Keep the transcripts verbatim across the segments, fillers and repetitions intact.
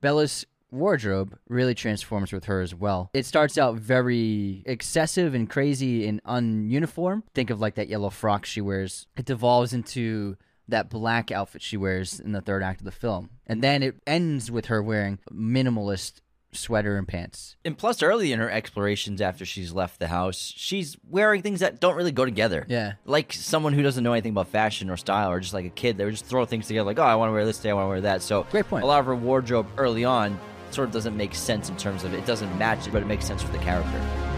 Bella's wardrobe really transforms with her as well. It starts out very excessive and crazy and ununiform. Think of like that yellow frock she wears. It devolves into that black outfit she wears in the third act of the film. And then it ends with her wearing minimalist sweater and pants. And plus, early in her explorations after she's left the house, she's wearing things that don't really go together. Yeah. Like someone who doesn't know anything about fashion or style, or just like a kid, they would just throw things together like, oh, I want to wear this today, I want to wear that. So Great point. A lot of her wardrobe early on sort of doesn't make sense in terms of it doesn't match it, but it makes sense for the character.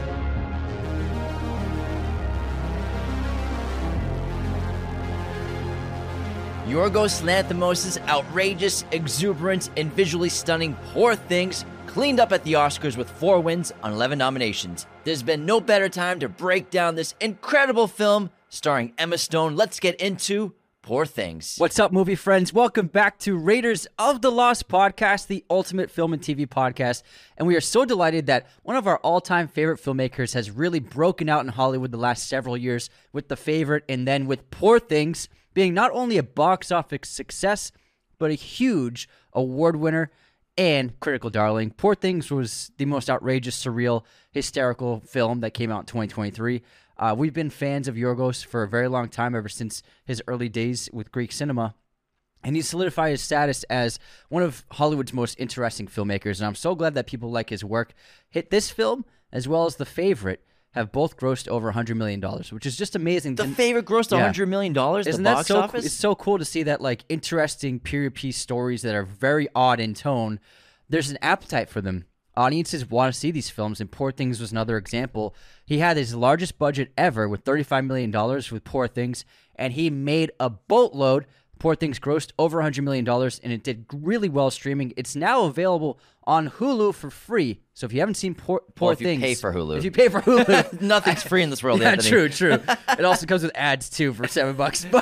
Yorgos Lanthimos' outrageous, exuberant, and visually stunning Poor Things cleaned up at the Oscars with four wins on eleven nominations. There's been no better time to break down this incredible film starring Emma Stone. Let's get into Poor Things. What's up, movie friends? Welcome back to Raiders of the Lost podcast, the ultimate film and T V podcast. And we are so delighted that one of our all-time favorite filmmakers has really broken out in Hollywood the last several years with The Favorite and then with Poor Things being not only a box office success, but a huge award winner and critical darling. Poor Things was the most outrageous, surreal, hysterical film that came out in twenty twenty-three. Uh, we've been fans of Yorgos for a very long time, ever since his early days with Greek cinema. And he solidified his status as one of Hollywood's most interesting filmmakers. And I'm so glad that people like his work. Hit this film, as well as The Favorite, have both grossed over one hundred million dollars, which is just amazing. The and, Favorite grossed yeah. one hundred million dollars at Isn't the that box so office? Cool? It's so cool to see that, like, interesting period piece stories that are very odd in tone. There's an appetite for them. Audiences want to see these films, and Poor Things was another example. He had his largest budget ever with thirty-five million dollars with Poor Things, and he made a boatload. Poor Things grossed over one hundred million dollars, and it did really well streaming. It's now available on Hulu for free. So if you haven't seen Poor, Poor well, if Things... you pay for Hulu. If you pay for Hulu... Nothing's free in this world, yeah, Anthony. true, true. It also comes with ads, too, for seven bucks. But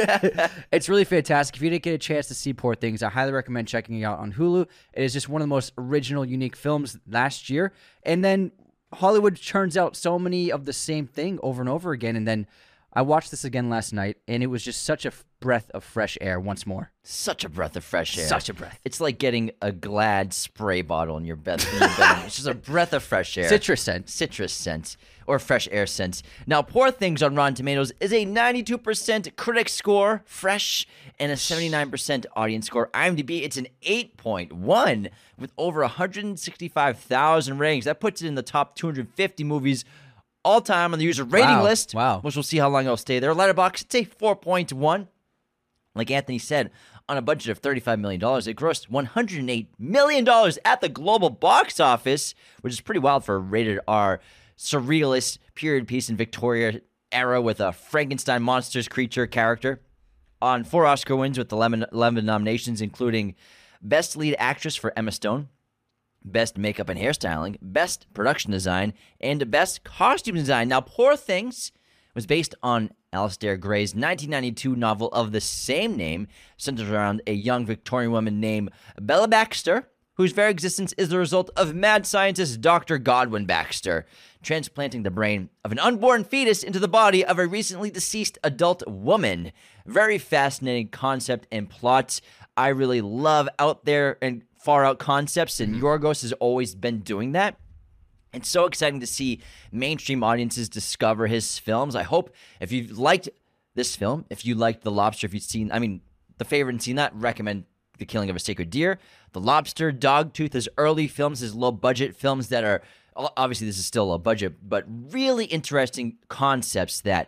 it's really fantastic. If you didn't get a chance to see Poor Things, I highly recommend checking it out on Hulu. It is just one of the most original, unique films last year. And then Hollywood churns out so many of the same thing over and over again. And then I watched this again last night, and it was just such a breath of fresh air once more. Such a breath of fresh air. Such a breath. It's like getting a Glad spray bottle in your bed. In your bedroom. It's just a breath of fresh air. Citrus scent. Citrus scent. Or fresh air scent. Now, Poor Things on Rotten Tomatoes is a ninety-two percent critic score, fresh, and a seventy-nine percent audience score. IMDb, it's an eight point one with over one hundred sixty-five thousand ratings. That puts it in the top two hundred fifty movies all time on the user rating Wow. list. Wow. Which we'll see how long it'll stay there. Letterboxd, it's a four point one. Like Anthony said, on a budget of thirty-five million dollars, it grossed one hundred eight million dollars at the global box office, which is pretty wild for a rated R surrealist period piece in Victoria era with a Frankenstein monsters creature character. On four Oscar wins with eleven, eleven nominations, including Best Lead Actress for Emma Stone, Best Makeup and Hairstyling, Best Production Design, and Best Costume Design. Now, Poor Things was based on Alistair Gray's nineteen ninety-two novel of the same name, centered around a young Victorian woman named Bella Baxter, whose very existence is the result of mad scientist Doctor Godwin Baxter transplanting the brain of an unborn fetus into the body of a recently deceased adult woman. Very fascinating concept and plot. I really love out there and far out concepts, and Yorgos has always been doing that. It's so exciting to see mainstream audiences discover his films. I hope if you've liked this film, if you liked The Lobster, if you've seen, I mean, The Favorite and seen that, recommend The Killing of a Sacred Deer. The Lobster, Dogtooth, his early films, his low-budget films that are, obviously this is still low budget, but really interesting concepts that,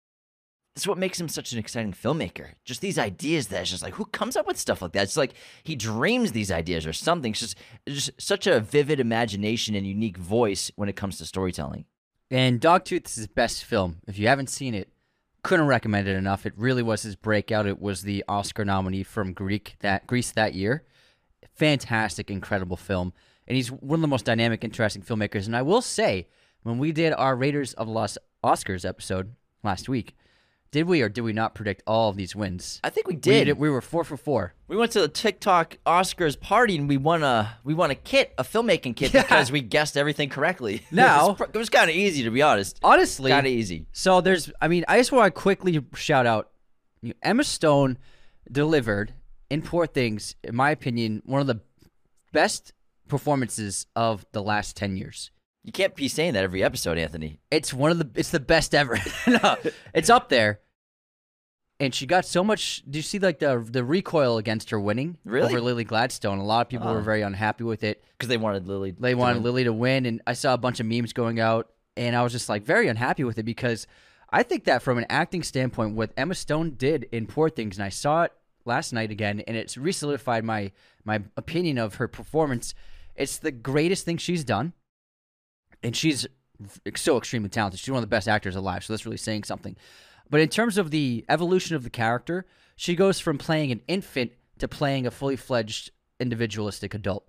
this is what makes him such an exciting filmmaker. Just these ideas that it's just like, who comes up with stuff like that? It's like he dreams these ideas or something. It's just, it's just such a vivid imagination and unique voice when it comes to storytelling. And Dogtooth is his best film. If you haven't seen it, couldn't recommend it enough. It really was his breakout. It was the Oscar nominee from Greek that Greece that year. Fantastic, incredible film. And he's one of the most dynamic, interesting filmmakers. And I will say, when we did our Raiders of the Lost Oscars episode last week, did we or did we not predict all of these wins? I think we We, did. did, we were four for four. We went to the TikTok Oscars party and we won a we won a kit, a filmmaking kit, Yeah. because we guessed everything correctly. Now- it was, was kind of easy, to be honest. Honestly, Kind of easy. So there's, I mean, I just want to quickly shout out, Emma Stone delivered in Poor Things, in my opinion, one of the best performances of the last ten years. You can't be saying that every episode, Anthony. It's one of the it's the best ever. No, it's up there. And she got so much. Do you see like the the recoil against her winning Really? over Lily Gladstone? A lot of people Oh. were very unhappy with it. Because they wanted Lily. They to wanted win. Lily to win, and I saw a bunch of memes going out, and I was just like very unhappy with it because I think that from an acting standpoint, what Emma Stone did in Poor Things, and I saw it last night again, and it's re-solidified my my opinion of her performance. It's the greatest thing she's done, and she's so extremely talented. She's one of the best actors alive, so that's really saying something. But in terms of the evolution of the character, she goes from playing an infant to playing a fully fledged individualistic adult.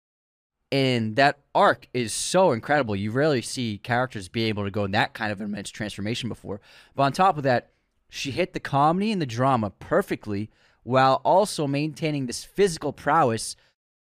And that arc is so incredible. You rarely see characters be able to go in that kind of immense transformation before. But on top of that, she hit the comedy and the drama perfectly while also maintaining this physical prowess,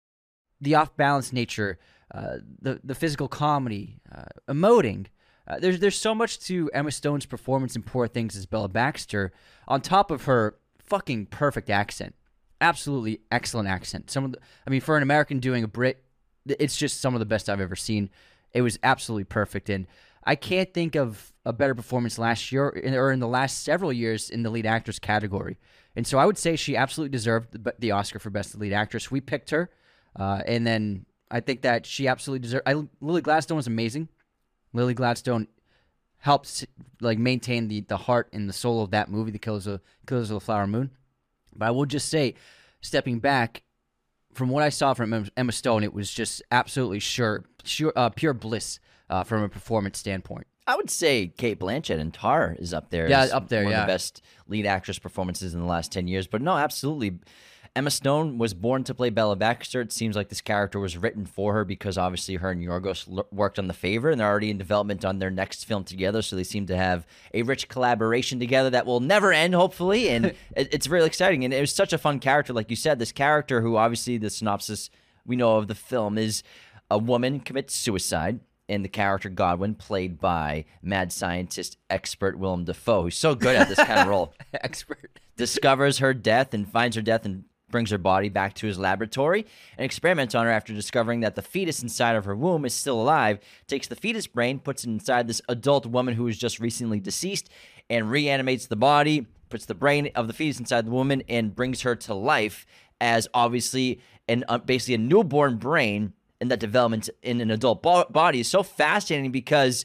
the off-balance nature, uh, the, the physical comedy, uh, emoting. Uh, there's there's so much to Emma Stone's performance in Poor Things as Bella Baxter, on top of her fucking perfect accent. Absolutely excellent accent. Some of the, I mean, for an American doing a Brit, it's just some of the best I've ever seen. It was absolutely perfect, and I can't think of a better performance last year or in the last several years in the lead actress category. And so I would say she absolutely deserved the, the Oscar for Best Lead Actress. We picked her, uh, and then I think that she absolutely deserved. I, Lily Gladstone was amazing. Lily Gladstone helped like maintain the, the heart and the soul of that movie, The Killers of, Killers of the Flower Moon. But I will just say, stepping back, from what I saw from Emma Stone, it was just absolutely sure, sure uh, pure bliss uh, from a performance standpoint. I would say Kate Blanchett in Tar is up there. Yeah, as up there, One yeah. of the best lead actress performances in the last ten years. But no, absolutely. Emma Stone was born to play Bella Baxter. It seems like this character was written for her because obviously her and Yorgos l- worked on The Favor, and they're already in development on their next film together, so they seem to have a rich collaboration together that will never end, hopefully, and it, it's really exciting. And it was such a fun character. Like you said, this character who obviously the synopsis we know of the film is a woman commits suicide, and the character Godwin, played by mad scientist expert Willem Dafoe, who's so good at this kind of role, Expert. discovers her death and finds her death and brings her body back to his laboratory and experiments on her after discovering that the fetus inside of her womb is still alive, takes the fetus brain, puts it inside this adult woman who was just recently deceased, and reanimates the body, puts the brain of the fetus inside the woman, and brings her to life as obviously an uh, basically a newborn brain, and that development in an adult bo- body is so fascinating because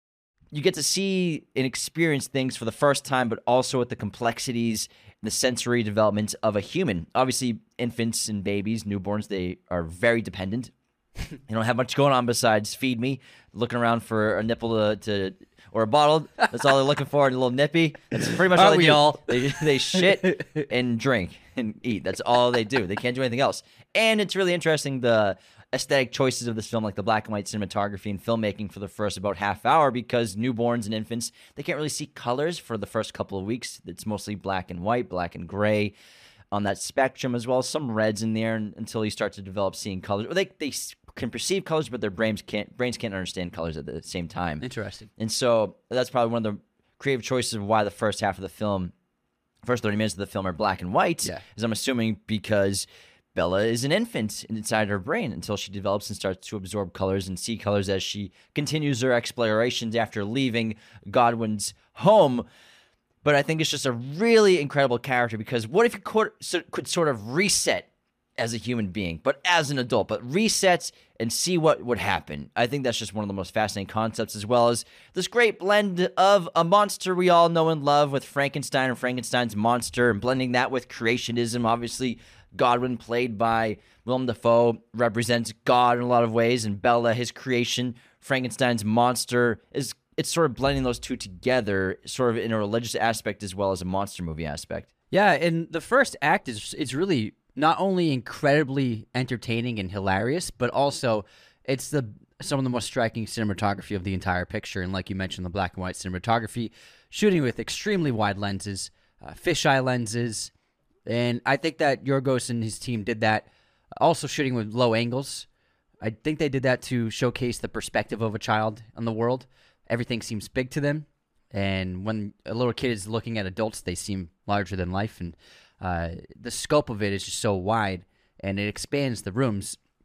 you get to see and experience things for the first time, but also with the complexities, the sensory development of a human. Obviously, infants and babies, newborns, they are very dependent. They don't have much going on besides feed me, looking around for a nipple to, to or a bottle. That's all they're looking for, and a little nippy. That's pretty much all Aren't they we do. all? They, they shit and drink and eat. That's all they do. They can't do anything else. And it's really interesting, the aesthetic choices of this film, like the black and white cinematography and filmmaking for the first about half hour, because newborns and infants, they can't really see colors for the first couple of weeks. It's mostly black and white, black and gray on that spectrum, as well as some reds in there, and, until you start to develop seeing colors. Or they they can perceive colors, but their brains can't brains can't understand colors at the same time. Interesting. And so that's probably one of the creative choices of why the first half of the film, first thirty minutes of the film, are black and white. Yeah. Is I'm assuming because Bella is an infant inside her brain until she develops and starts to absorb colors and see colors as she continues her explorations after leaving Godwin's home. But I think it's just a really incredible character, because what if you could, so- could sort of reset as a human being, but as an adult, but resets and see what would happen? I think that's just one of the most fascinating concepts, as well as this great blend of a monster we all know and love with Frankenstein and Frankenstein's monster, and blending that with creationism. Obviously, Godwin, played by Willem Dafoe, represents God in a lot of ways, and Bella, his creation, Frankenstein's monster, is it's sort of blending those two together, sort of in a religious aspect as well as a monster movie aspect. Yeah, and the first act is it's really not only incredibly entertaining and hilarious, but also it's the some of the most striking cinematography of the entire picture. And like you mentioned, the black and white cinematography, shooting with extremely wide lenses, uh, fisheye lenses. And I think that Yorgos and his team did that. Also shooting with low angles. I think they did that to showcase the perspective of a child on the world. Everything seems big to them. And when a little kid is looking at adults, they seem larger than life. And uh, the scope of it is just so wide, and it expands the rooms.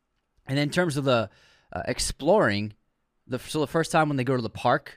And then in terms of the uh, exploring, the so the first time when they go to the park,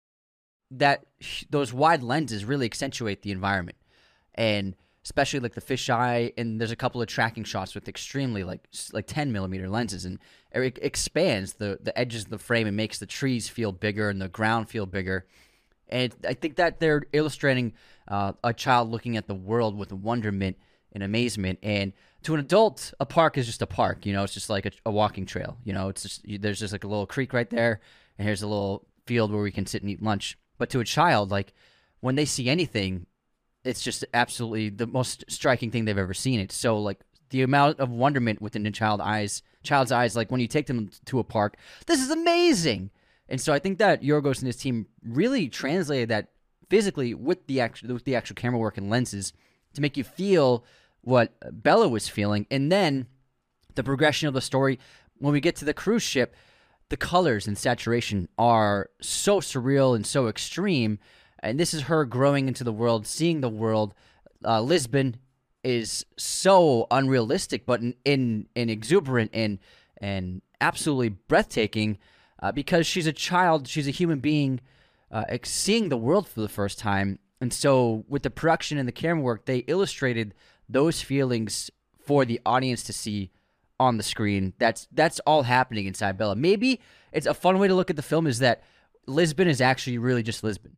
that those wide lenses really accentuate the environment, and especially like the fisheye, and there's a couple of tracking shots with extremely like like ten millimeter lenses, and it expands the the edges of the frame and makes the trees feel bigger and the ground feel bigger. And I think that they're illustrating uh, a child looking at the world with wonderment and amazement. And to an adult, a park is just a park. You know, it's just like a, a walking trail. You know, it's just there's just like a little creek right there, and here's a little field where we can sit and eat lunch. But to a child, like when they see anything, it's just absolutely the most striking thing they've ever seen. It's so like the amount of wonderment within a child eyes, child's eyes, like when you take them to a park, this is amazing. And so I think that Yorgos and his team really translated that physically with the actual with the actual camera work and lenses to make you feel what Bella was feeling. And then the progression of the story, when we get to the cruise ship, the colors and saturation are so surreal and so extreme. And this is her growing into the world, seeing the world. Uh, Lisbon is so unrealistic, but in, in, in exuberant and and absolutely breathtaking uh, because she's a child, she's a human being uh, seeing the world for the first time. And so with the production and the camera work, they illustrated those feelings for the audience to see on the screen. That's that's all happening inside Bella. Maybe it's a fun way to look at the film is that Lisbon is actually really just Lisbon.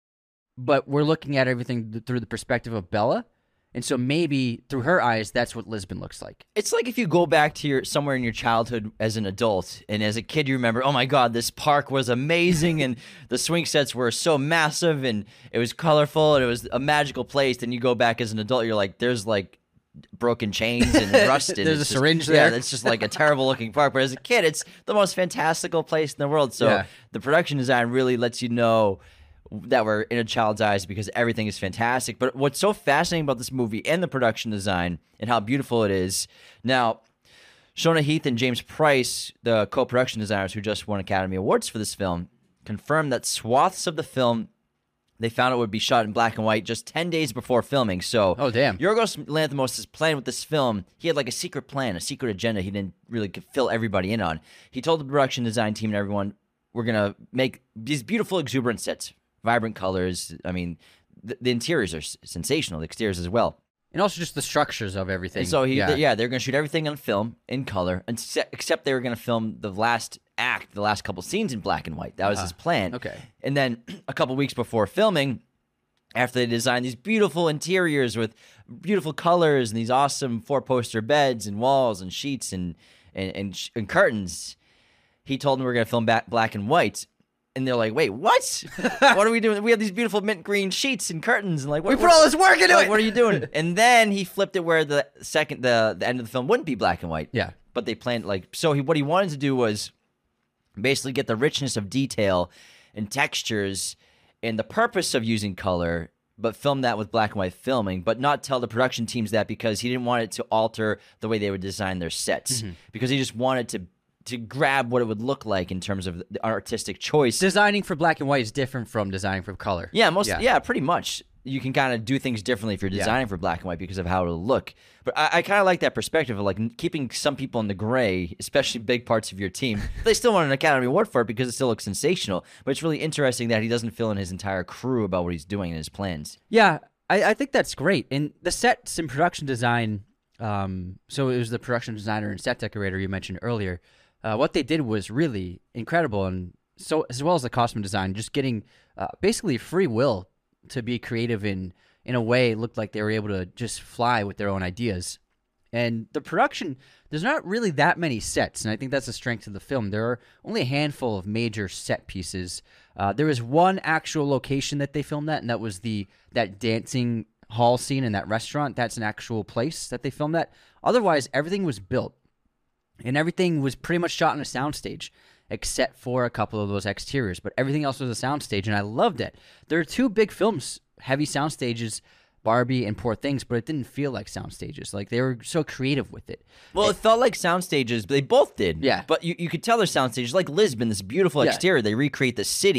But we're looking at everything through the perspective of Bella. And so maybe through her eyes, that's what Lisbon looks like. It's like if you go back to your somewhere in your childhood as an adult, and as a kid you remember, oh my God, this park was amazing, and the swing sets were so massive, and it was colorful, and it was a magical place. Then you go back as an adult, you're like, there's like broken chains and rusted. There's it's a just, syringe yeah, there. it's just like a terrible looking park. But as a kid, it's the most fantastical place in the world. So Yeah. the production design really lets you know that we're in a child's eyes because everything is fantastic. But what's so fascinating about this movie and the production design and how beautiful it is. Now, Shona Heath and James Price, the co-production designers who just won Academy Awards for this film, confirmed that swaths of the film they found it would be shot in black and white just ten days before filming. So, Oh, damn. Yorgos Lanthimos' plan with this film, he had like a secret plan, a secret agenda he didn't really fill everybody in on. He told the production design team and everyone, we're going to make these beautiful, exuberant sets, vibrant colors. I mean, the, the interiors are s- sensational, the exteriors as well. And also just the structures of everything. And so, he, yeah. th- yeah, they're going to shoot everything on film, in color, and se- except they were going to film the last act, the last couple scenes in black and white. That was Uh, his plan. okay. And then a couple weeks before filming, after they designed these beautiful interiors with beautiful colors and these awesome four-poster beds and walls and sheets and and, and, sh- and curtains, he told them we are going to film back black and white. And they're like, wait, what? What are we doing? We have these beautiful mint green sheets and curtains. And like, what, We put all this work into like, it. What are you doing? And then he flipped it where the second, the, the end of the film wouldn't be black and white. Yeah. But they planned, like, so he, what he wanted to do was basically get the richness of detail and textures and the purpose of using color, but film that with black and white filming, but not tell the production teams that because he didn't want it to alter the way they would design their sets. Mm-hmm. Because he just wanted to to grab what it would look like in terms of the artistic choice. Designing for black and white is different from designing for color. Yeah, most Yeah. yeah, pretty much. You can kind of do things differently if you're Yeah. designing for black and white because of how it'll look. But I, I kind of like that perspective of like n- keeping some people in the gray, especially big parts of your team. They still want an Academy Award for it because it still looks sensational. But it's really interesting that he doesn't fill in his entire crew about what he's doing and his plans. Yeah, I, I think that's great. And the sets and production design, um, so it was the production designer and set decorator you mentioned earlier. Uh, what they did was really incredible, and so as well as the costume design, just getting uh, basically free will to be creative in in a way. It looked like they were able to just fly with their own ideas. And the production, there's not really that many sets, and I think that's the strength of the film. There are only a handful of major set pieces. Uh, there was one actual location that they filmed that, and that was the that dancing hall scene in that restaurant. That's an actual place that they filmed that. Otherwise, everything was built, and everything was pretty much shot on a soundstage, except for a couple of those exteriors. But everything else was a soundstage, and I loved it. There are two big films, heavy soundstages, Barbie and Poor Things, but it didn't feel like sound stages. Like, they were so creative with it. Well, it felt like sound stages, but they both did. Yeah. But you, you could tell they're sound stages. Like Lisbon, this beautiful Yeah. exterior, they recreate the city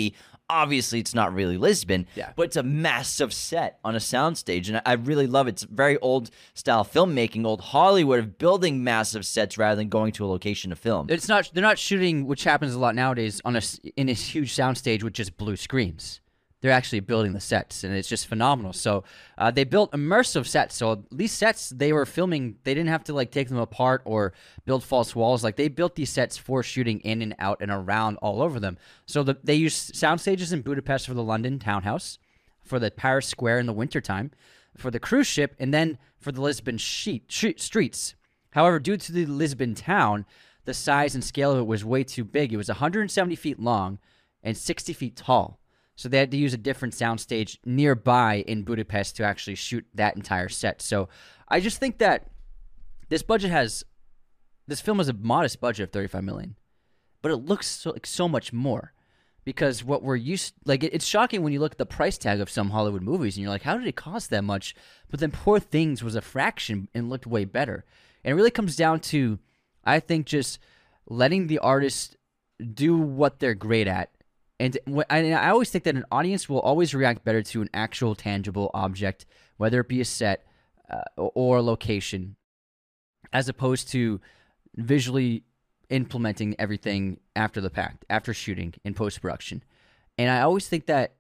Obviously, it's not really Lisbon, Yeah. but it's a massive set on a soundstage, and I I really love it. It's very old-style filmmaking, old Hollywood of building massive sets rather than going to a location to film. It's not. They're not shooting, which happens a lot nowadays, on a s- in a huge soundstage with just blue screens. They're actually building the sets, and it's just phenomenal. So uh, they built immersive sets. So these sets they were filming, they didn't have to like take them apart or build false walls. Like they built these sets for shooting in and out and around all over them. So the, they used sound stages in Budapest for the London townhouse, for the Paris Square in the wintertime, for the cruise ship, and then for the Lisbon sheet, sheet, streets. However, due to the Lisbon town, the size and scale of it was way too big. It was one hundred seventy feet long and sixty feet tall. So they had to use a different soundstage nearby in Budapest to actually shoot that entire set. So I just think that this budget has, this film has a modest budget of thirty-five million dollars, but it looks so, like so much more because what we're used, like it, it's shocking when you look at the price tag of some Hollywood movies and you're like, how did it cost that much? But then Poor Things was a fraction and looked way better. And it really comes down to, I think, just letting the artist do what they're great at. And I always think that an audience will always react better to an actual tangible object, whether it be a set uh, or a location, as opposed to visually implementing everything after the fact, after shooting in post-production. And I always think that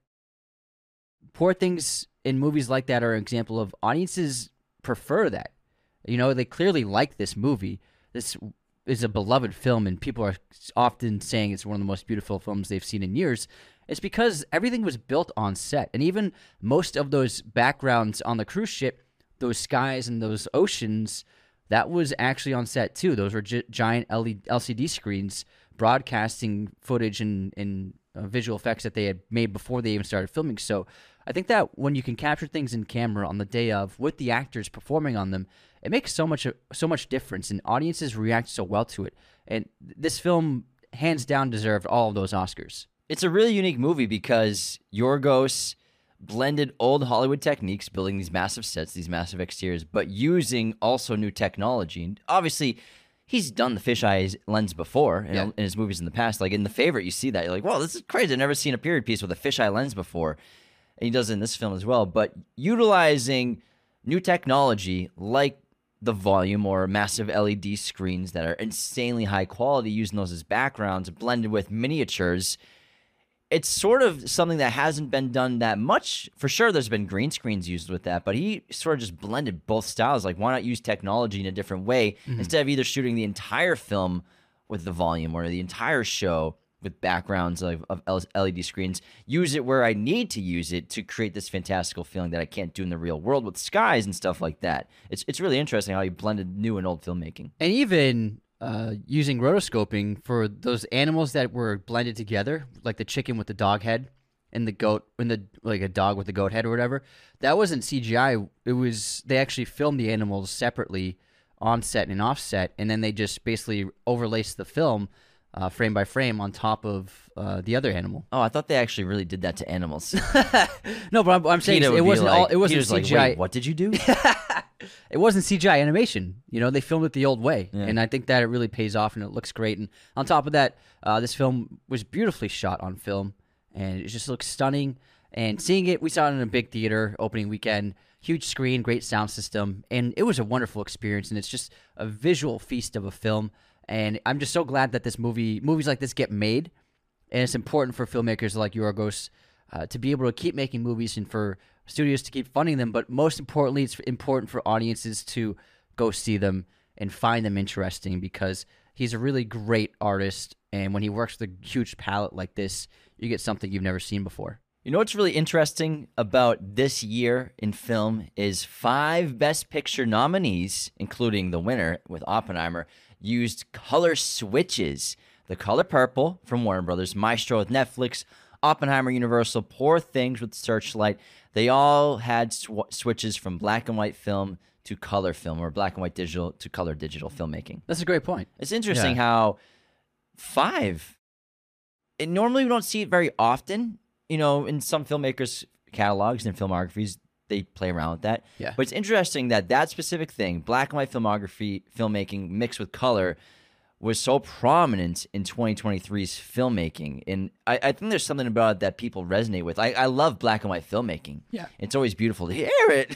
Poor Things in movies like that are an example of audiences prefer that. You know, they clearly like this movie. This is a beloved film, and people are often saying it's one of the most beautiful films they've seen in years. It's because everything was built on set. And even most of those backgrounds on the cruise ship, those skies and those oceans, that was actually on set too. Those were gi- giant L C D screens broadcasting footage and, and uh, visual effects that they had made before they even started filming. So I think that when you can capture things in camera on the day of with the actors performing on them, it makes so much so much difference, and audiences react so well to it. And this film, hands down, deserved all of those Oscars. It's a really unique movie because Yorgos blended old Hollywood techniques, building these massive sets, these massive exteriors, but using also new technology. And obviously, he's done the fisheye lens before in, Yeah. in his movies in the past. Like in The Favorite, you see that. You're like, wow, this is crazy. I've never seen a period piece with a fisheye lens before. And he does it in this film as well. But utilizing new technology like the volume or massive L E D screens that are insanely high quality, using those as backgrounds, blended with miniatures, it's sort of something that hasn't been done that much. For sure, there's been green screens used with that, but he sort of just blended both styles. Like, why not use technology in a different way mm-hmm. instead of either shooting the entire film with the volume or the entire show with backgrounds of, of L E D screens? Use it where I need to use it to create this fantastical feeling that I can't do in the real world with skies and stuff like that. It's it's really interesting how he blended new and old filmmaking. And even uh, using rotoscoping for those animals that were blended together, like the chicken with the dog head and the goat, and the like a dog with the goat head or whatever. That wasn't C G I. It was they actually filmed the animals separately on set and off set, and then they just basically overlaced the film uh, frame by frame on top of uh, the other animal. Oh, I thought they actually really did that to animals. No, but I'm, I'm saying Peter it would be wasn't like- all. It wasn't Peter's like, C G I. "Wait, what did you do?" It wasn't C G I animation. You know, they filmed it the old way. Yeah. And I think that it really pays off and it looks great. And on top of that, uh, this film was beautifully shot on film and it just looks stunning. And seeing it, we saw it in a big theater opening weekend, huge screen, great sound system. And it was a wonderful experience. And it's just a visual feast of a film. And I'm just so glad that this movie, movies like this get made. And it's important for filmmakers like Yorgos uh, to be able to keep making movies and for studios to keep funding them, but most importantly, it's important for audiences to go see them and find them interesting because he's a really great artist, and when he works with a huge palette like this, you get something you've never seen before. You know what's really interesting about this year in film is five Best Picture nominees, including the winner with Oppenheimer, used color switches. The Color Purple from Warner Brothers, Maestro with Netflix, Oppenheimer, Universal, Poor Things with Searchlight. They all had sw- switches from black and white film to color film, or black and white digital to color digital filmmaking. That's a great point. It's interesting Yeah. how five, it, normally we don't see it very often. You know, in some filmmakers' catalogs and filmographies, they play around with that. Yeah. But it's interesting that that specific thing, black and white filmography, filmmaking mixed with color, was so prominent in twenty twenty-three's filmmaking. And I, I think there's something about it that people resonate with. I, I love black and white filmmaking. Yeah. It's always beautiful to hear it.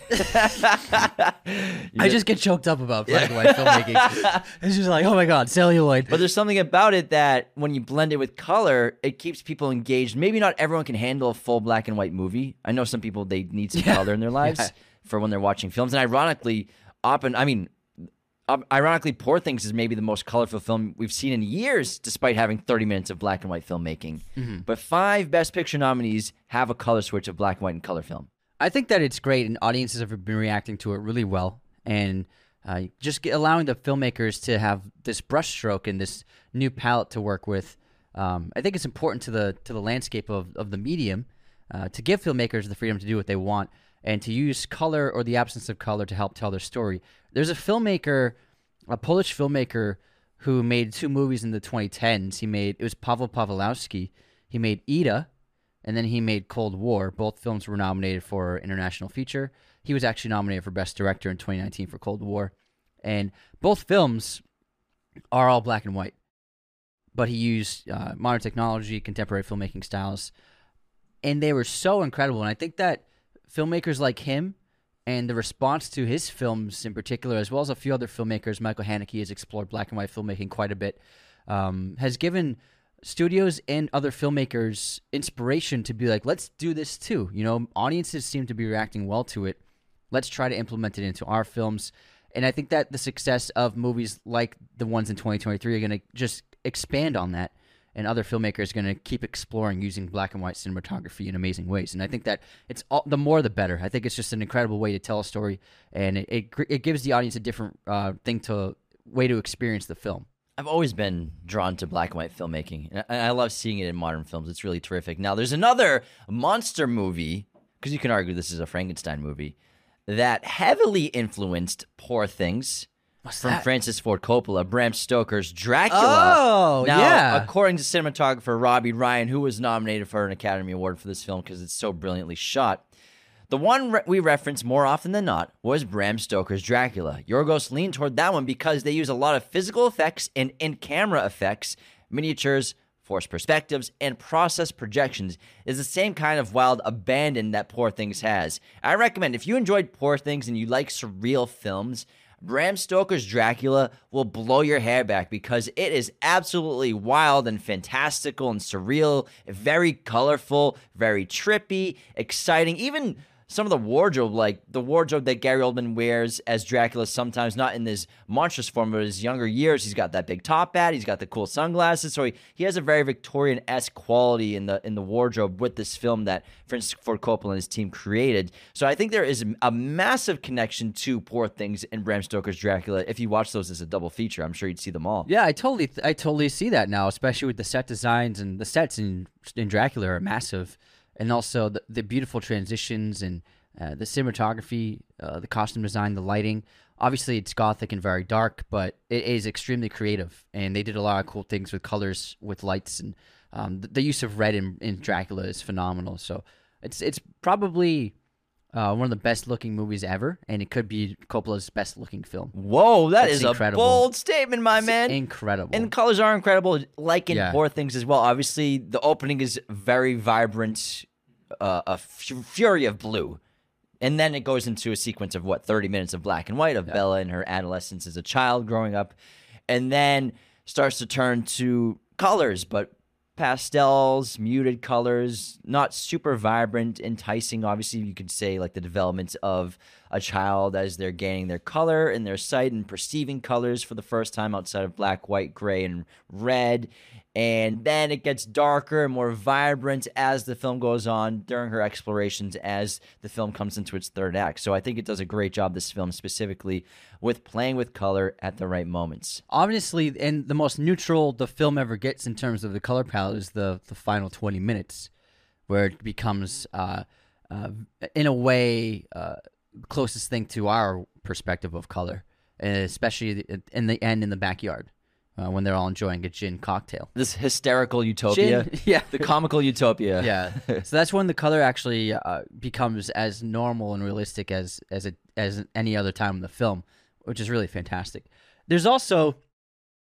I just get choked up about black and white filmmaking. It's just like, oh my God, celluloid. But there's something about it that when you blend it with color, it keeps people engaged. Maybe not everyone can handle a full black and white movie. I know some people, they need some Yeah. color in their lives Yeah. for when they're watching films. And ironically, Oppen, I mean, um, ironically, Poor Things is maybe the most colorful film we've seen in years, despite having thirty minutes of black and white filmmaking. Mm-hmm. But five Best Picture nominees have a color switch of black and white and color film. I think that it's great, and audiences have been reacting to it really well, and uh, just get, allowing the filmmakers to have this brushstroke and this new palette to work with. Um, I think it's important to the to the landscape of, of the medium uh, to give filmmakers the freedom to do what they want and to use color or the absence of color to help tell their story. There's a filmmaker, a Polish filmmaker, who made two movies in the twenty tens. He made, it was Paweł Pawlowski. He made Ida, and then he made Cold War. Both films were nominated for International Feature. He was actually nominated for Best Director in twenty nineteen for Cold War. And both films are all black and white. But he used uh, modern technology, contemporary filmmaking styles. And they were so incredible. And I think that filmmakers like him and the response to his films in particular, as well as a few other filmmakers, Michael Haneke has explored black and white filmmaking quite a bit, um, has given studios and other filmmakers inspiration to be like, let's do this too. You know, audiences seem to be reacting well to it. Let's try to implement it into our films. And I think that the success of movies like the ones in twenty twenty-three are going to just expand on that. And other filmmakers are going to keep exploring using black and white cinematography in amazing ways. And I think that it's all, the more the better. I think it's just an incredible way to tell a story, and it it, it gives the audience a different uh, thing to way to experience the film. I've always been drawn to black and white filmmaking, and I, I love seeing it in modern films. It's really terrific. Now, there's another monster movie, because you can argue this is a Frankenstein movie, that heavily influenced Poor Things. What's From that? Francis Ford Coppola, Bram Stoker's Dracula. Oh, now, yeah. according to cinematographer Robbie Ryan, who was nominated for an Academy Award for this film because it's so brilliantly shot, the one re- we reference more often than not was Bram Stoker's Dracula. Yorgos leaned toward that one because they use a lot of physical effects and in-camera effects, miniatures, forced perspectives, and process projections. Is the same kind of wild abandon that Poor Things has. I recommend, if you enjoyed Poor Things and you like surreal films, Bram Stoker's Dracula will blow your hair back because it is absolutely wild and fantastical and surreal, very colorful, very trippy, exciting. Even some of the wardrobe, like the wardrobe that Gary Oldman wears as Dracula, sometimes not in this monstrous form, but his younger years, he's got that big top hat, he's got the cool sunglasses, so he, he has a very Victorian-esque quality in the in the wardrobe with this film that Francis Ford Coppola and his team created. So I think there is a, a massive connection to Poor Things and Bram Stoker's Dracula. If you watch those as a double feature, I'm sure you'd see them all. Yeah, I totally, I totally see that now, especially with the set designs, and the sets in in Dracula are massive, and also the, the beautiful transitions and uh, the cinematography, uh, the costume design, the lighting. Obviously, it's gothic and very dark, but it is extremely creative, and they did a lot of cool things with colors, with lights, and um, the, the use of red in, in Dracula is phenomenal. So it's it's probably uh, one of the best looking movies ever, and it could be Coppola's best looking film. Whoa, that It's is incredible. a bold statement, my It's man. incredible. And colors are incredible, like in Yeah. Poor Things as well. Obviously, the opening is very vibrant, uh, a f- fury of blue. And then it goes into a sequence of, what, thirty minutes of black and white of Yeah. Bella in her adolescence as a child growing up. And then starts to turn to colors, but pastels, muted colors, not super vibrant, enticing. Obviously, you could say like the development of a child as they're gaining their color and their sight and perceiving colors for the first time outside of black, white, gray, and red. And then it gets darker and more vibrant as the film goes on during her explorations as the film comes into its third act. So I think it does a great job, this film specifically, with playing with color at the right moments. Honestly, and the most neutral the film ever gets in terms of the color palette is the the final twenty minutes, where it becomes, uh, uh, in a way, uh, closest thing to our perspective of color, and especially in the end in the backyard. Uh, when they're all enjoying a gin cocktail. This hysterical utopia. Gin, yeah. The comical utopia. Yeah. So that's when the color actually uh, becomes as normal and realistic as as it as any other time in the film, which is really fantastic. There's also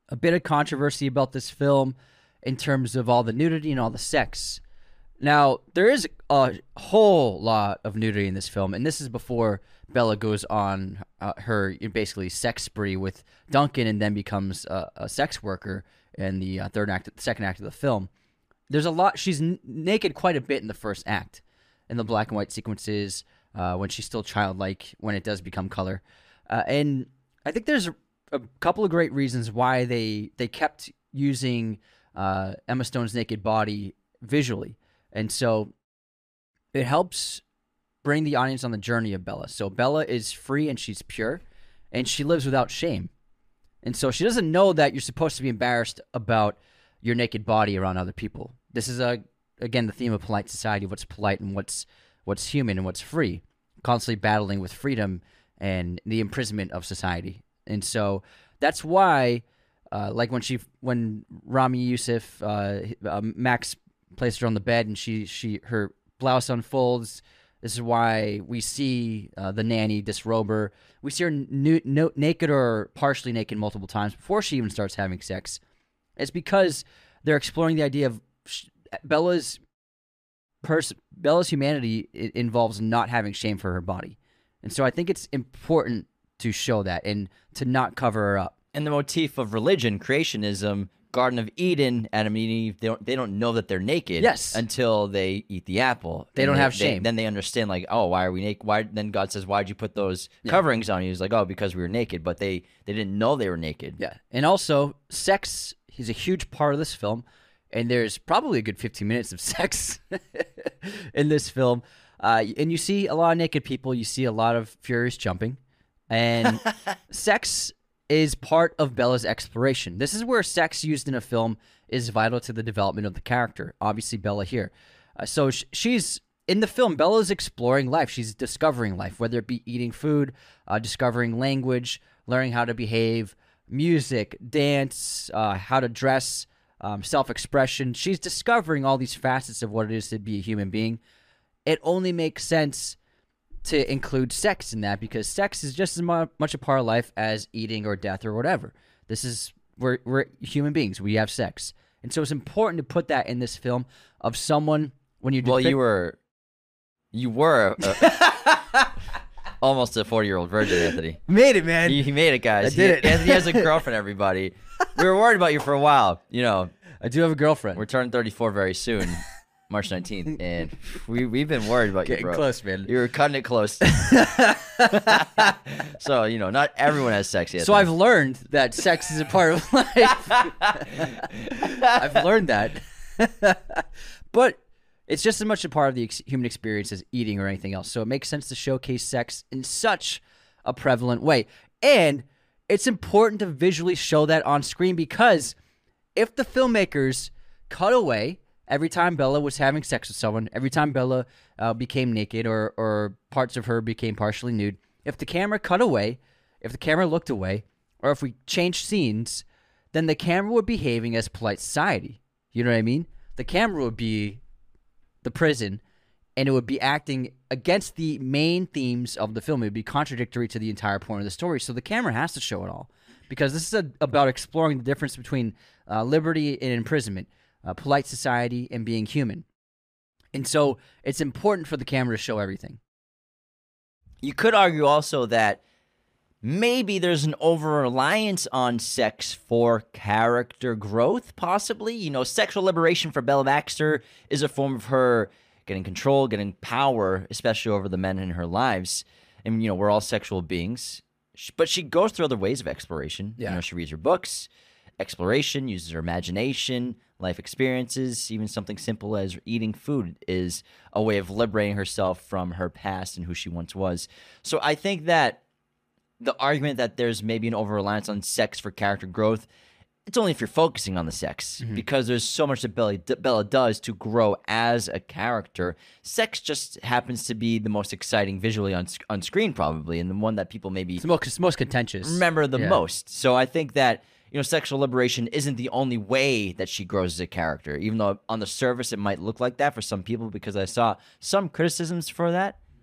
a bit of controversy about this film in terms of all the nudity and all the sex. Now, there is a whole lot of nudity in this film, and this is before Bella goes on uh, her basically sex spree with Duncan and then becomes a, a sex worker in the uh, third act, the second act of the film. There's a lot. She's n- naked quite a bit in the first act, in the black and white sequences, uh, when she's still childlike, when it does become color. Uh, and I think there's a, a couple of great reasons why they they kept using uh, Emma Stone's naked body visually. And so it helps bring the audience on the journey of Bella. So Bella is free and she's pure, and she lives without shame. And so she doesn't know that you're supposed to be embarrassed about your naked body around other people. This is, a, again, the theme of polite society, what's polite and what's what's human and what's free, constantly battling with freedom and the imprisonment of society. And so that's why, uh, like when she, when Rami Youssef, uh, uh, Max placed her on the bed and she, she her blouse unfolds. This is why we see uh, the nanny disrobe her. We see her nu- no- naked or partially naked multiple times before she even starts having sex. It's because they're exploring the idea of sh- Bella's pers- Bella's humanity it involves not having shame for her body. And so I think it's important to show that and to not cover her up. And the motif of religion, creationism, Garden of Eden, Adam and Eve, they don't, they don't know that they're naked Yes. until they eat the apple. They And don't have they- shame. Then they understand, like, oh, why are we naked? Why? Then God says, why'd you put those coverings on you? He's like, oh, because we were naked. But they, they didn't know they were naked. Yeah. And also, sex is a huge part of this film. And there's probably a good fifteen minutes of sex in this film. Uh, and you see a lot of naked people. You see a lot of furious jumping. And sex is part of Bella's exploration. This is where sex used in a film is vital to the development of the character. Obviously, Bella here. Uh, so sh- she's in the film. Bella's exploring life. She's discovering life, whether it be eating food, uh, discovering language, learning how to behave, music, dance, uh, how to dress, um, self-expression. She's discovering all these facets of what it is to be a human being. It only makes sense to include sex in that because sex is just as mu- much a part of life as eating or death or whatever. This is, we're, we're human beings. We have sex. And so it's important to put that in this film of someone when you Well, depict- you were, you were a, almost a forty-year-old virgin, Anthony. Made it, man. He, he made it, guys. I did He- it. Anthony has a girlfriend, everybody. We were worried about you for a while. You know, I do have a girlfriend. we're turning thirty-four very soon, March nineteenth, and we, we've been worried about Getting you, bro. close, man. You were cutting it close. So, you know, not everyone has sex yet. So I've learned that sex is a part of life. I've learned that. But it's just as much a part of the ex- human experience as eating or anything else. So it makes sense to showcase sex in such a prevalent way. And it's important to visually show that on screen because if the filmmakers cut away every time Bella was having sex with someone, every time Bella uh, became naked or, or parts of her became partially nude, if the camera cut away, if the camera looked away, or if we changed scenes, then the camera would be behaving as polite society. You know what I mean? The camera would be the prison, and it would be acting against the main themes of the film. It would be contradictory to the entire point of the story. So the camera has to show it all because this is a, about exploring the difference between uh, liberty and imprisonment, uh, polite society and being human. And so it's important for the camera to show everything. You could argue also that maybe there's an over-reliance on sex for character growth, possibly. You know, sexual liberation for Bella Baxter is a form of her getting control, getting power, especially over the men in her lives. And, you know, we're all sexual beings. Sh- But she goes through other ways of exploration. Yeah. You know, she reads her books, exploration, uses her imagination, life experiences, even something simple as eating food is a way of liberating herself from her past and who she once was. So I think that the argument that there's maybe an over-reliance on sex for character growth, it's only if you're focusing on the sex, Mm-hmm. because there's so much that Bella, Bella does to grow as a character. Sex just happens to be the most exciting visually on sc- on screen, probably, and the one that people maybe It's the most, it's most contentious. remember the Yeah. most. So I think that, you know, sexual liberation isn't the only way that she grows as a character, even though on the surface it might look like that for some people, because I saw some criticisms for that.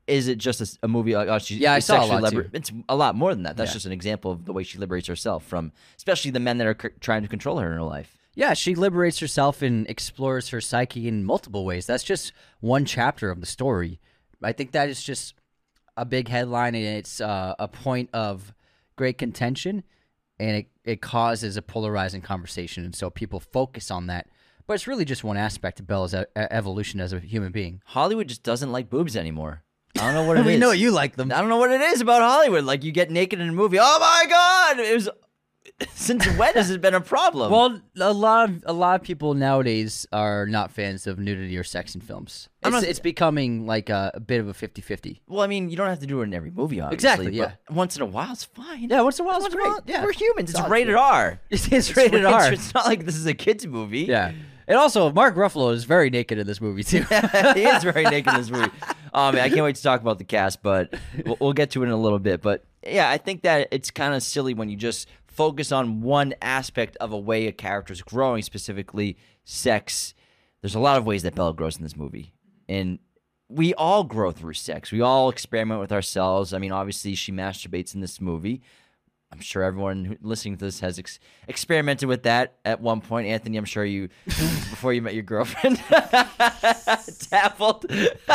is it just a, a movie like, oh, she's Yeah, I saw a lot, liber- too. It's a lot more than that. That's Yeah. just an example of the way she liberates herself from, especially the men that are c- trying to control her in her life. Yeah, she liberates herself and explores her psyche in multiple ways. That's just one chapter of the story. I think that is just a big headline, and it's uh, a point of great contention, and it, it causes a polarizing conversation, and so people focus on that. But it's really just one aspect of Bella's e- evolution as a human being. Hollywood just doesn't like boobs anymore. I don't know what it is. We know you like them. I don't know what it is about Hollywood. Like, you get naked in a movie. Oh my God! It was since when has it been a problem? Well, a lot of a lot of people nowadays are not fans of nudity or sex in films. I'm It's, not- it's becoming like a, a bit of a fifty-fifty. Well, I mean, you don't have to do it in every movie, obviously. Exactly, yeah. But once in a while, it's fine. Yeah, once in a while it's Once in a great. while, Yeah. we're humans. It's It's rated R. It's, it's rated It's- R. It's not like this is a kids movie. Yeah. And also, Mark Ruffalo is very naked in this movie, too. He is very naked in this movie. Oh man, I can't wait to talk about the cast, but we'll, we'll get to it in a little bit. But yeah, I think that it's kind of silly when you just focus on one aspect of a way a character is growing, specifically sex. There's a lot of ways that Bella grows in this movie, and we all grow through sex. We all experiment with ourselves. I mean, obviously, she masturbates in this movie. I'm sure everyone who- listening to this has ex- experimented with that at one point. Anthony, I'm sure you, before you met your girlfriend, dabbled.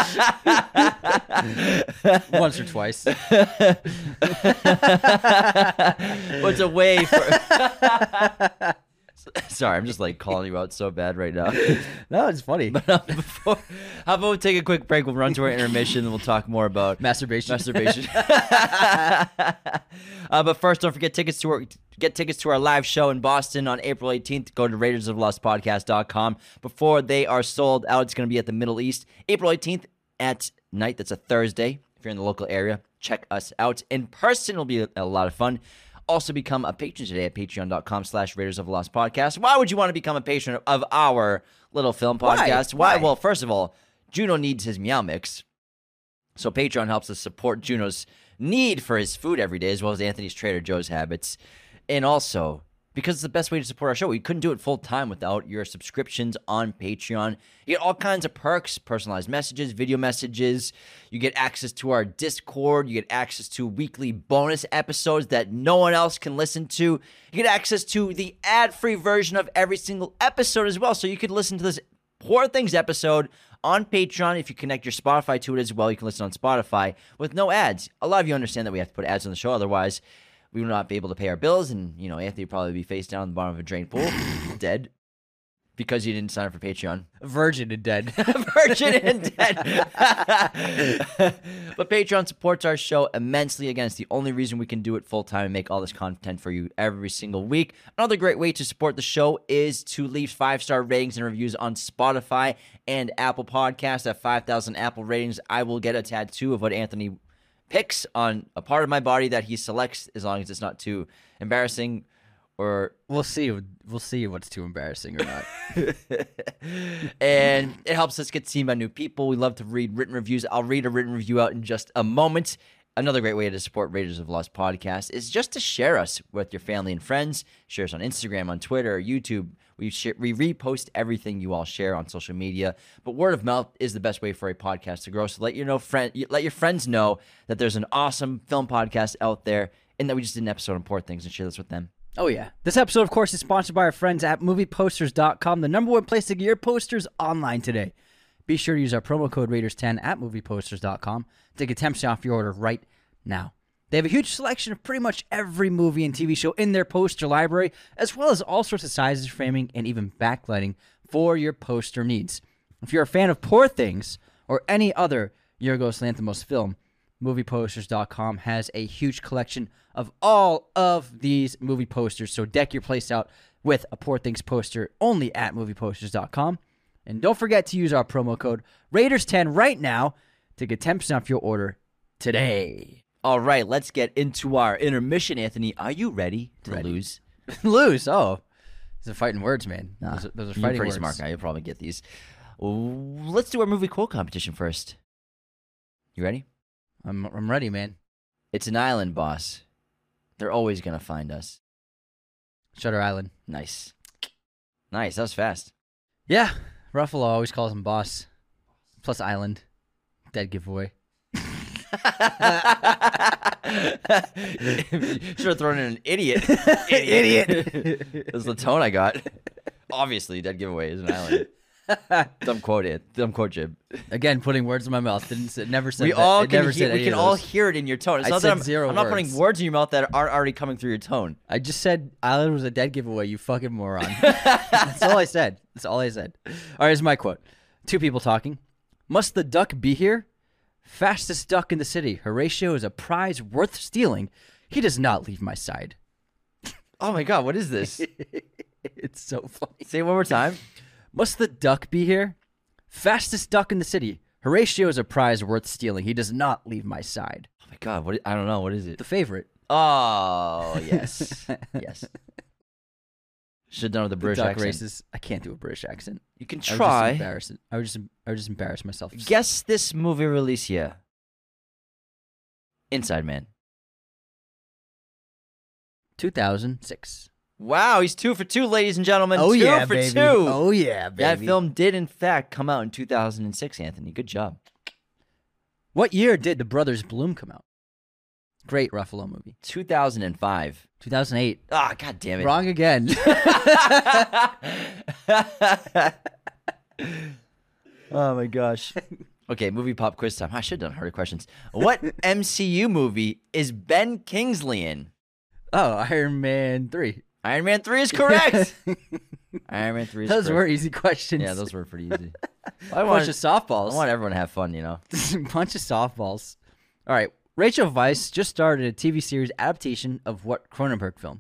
Once or twice. What's a way for... Sorry, I'm just like calling you out so bad right now. No, it's funny. But uh, before, how about we take a quick break? We'll run to our intermission and we'll talk more about Masturbation. masturbation. uh, but first, don't forget tickets to our, get tickets to our live show in Boston on April eighteenth. Go to Raiders of Lost Podcast dot com. Before they are sold out, it's going to be at the Middle East. April eighteenth at night. That's a Thursday. If you're in the local area, check us out in person. It'll be a, a lot of fun. Also become a patron today at patreon dot com slash Raiders of the Lost Podcast. Why would you want to become a patron of our little film podcast? Why? Why? Well, first of all, Juno needs his Meow Mix. So Patreon helps us support Juno's need for his food every day, as well as Anthony's Trader Joe's habits. And also, because it's the best way to support our show, we couldn't do it full time without your subscriptions on Patreon. You get all kinds of perks, personalized messages, video messages. You get access to our Discord. You get access to weekly bonus episodes that no one else can listen to. You get access to the ad-free version of every single episode as well. So you could listen to this Poor Things episode on Patreon. If you connect your Spotify to it as well, you can listen on Spotify with no ads. A lot of you understand that we have to put ads on the show, otherwise we will not be able to pay our bills, and you know Anthony would probably be face down in the bottom of a drain pool, dead, because you didn't sign up for Patreon. Virgin and dead. Virgin and dead. But Patreon supports our show immensely. Again, it's the only reason we can do it full time and make all this content for you every single week. Another great way to support the show is to leave five-star ratings and reviews on Spotify and Apple Podcasts. At five thousand Apple ratings, I will get a tattoo of what Anthony picks on a part of my body that he selects, as long as it's not too embarrassing or We'll see. We'll see what's too embarrassing or not. and it helps us get seen by new people. We love to read written reviews. I'll read a written review out in just a moment. Another great way to support Raiders of the Lost Podcast is just to share us with your family and friends. Share us on Instagram, on Twitter, YouTube. We share, we repost everything you all share on social media. But word of mouth is the best way for a podcast to grow. So let you know, friend, let your friends know that there's an awesome film podcast out there, and that we just did an episode on Poor Things, and share this with them. Oh, yeah. This episode, of course, is sponsored by our friends at movie posters dot com, the number one place to get your posters online today. Be sure to use our promo code Raiders ten at movie posters dot com to get ten percent off your order right now. They have a huge selection of pretty much every movie and T V show in their poster library, as well as all sorts of sizes, framing, and even backlighting for your poster needs. If you're a fan of Poor Things or any other Yorgos Lanthimos film, movie posters dot com has a huge collection of all of these movie posters, so deck your place out with a Poor Things poster only at movie posters dot com. And don't forget to use our promo code Raiders ten right now to get ten percent off your order today. All right, let's get into our intermission. Anthony, are you ready to Ready. lose? Lose, oh. Those are fighting words, man. Nah, those, are, those are You're a fighting pretty words. smart guy. You'll probably get these. Let's do our movie quote competition first. You ready? I'm, I'm ready, man. It's an island, boss. They're always going to find us. Shutter Island. Nice. Nice. That was fast. Yeah, Ruffalo always calls him boss. Plus Island. Dead giveaway. Should have thrown in an idiot. Idiot. That's the tone I got. Obviously, Dead Giveaway is an island. Dumb quote it. Dumb quote, Jib. Again, putting words in my mouth. Didn't say, never said We that. all It can never hear, said we any can of all those. hear it in your tone. It's I not said that I'm, zero I'm not putting words. words in your mouth that aren't already coming through your tone. I just said Island was a dead giveaway, you fucking moron. That's all I said. That's all I said. All right, here's my quote. Two people talking. Must the duck be here? Fastest duck in the city. Horatio is a prize worth stealing. He does not leave my side. Oh my God, what is this? It's so funny. Say it one more time. Must the duck be here? Fastest duck in the city. Horatio is a prize worth stealing. He does not leave my side. Oh my God, what? I don't know. What is it? The favorite. Oh, yes. Yes. Should have done with the British duck accent. races. I can't do a British accent. You can I would just try. embarrass it. I would just, I would just embarrass myself. Guess this movie release year. Inside Man. two thousand six. Wow, he's two for two, ladies and gentlemen. Oh two yeah, for baby. two. Oh yeah, baby. That film did, in fact, come out in two thousand six, Anthony. Good job. What year did The Brothers Bloom come out? Great Ruffalo movie. two thousand five. two thousand eight. Ah, oh, God damn it. Wrong again. Oh, my gosh. Okay, movie pop quiz time. I should have done harder questions. What M C U movie is Ben Kingsley in? Oh, Iron Man three. Iron Man three is correct. Iron Man three is Those correct. were easy questions. Yeah, those were pretty easy. I bunch want, of softballs. I want everyone to have fun, you know. bunch of softballs. All right. Rachel Weisz just started a T V series adaptation of what Cronenberg film?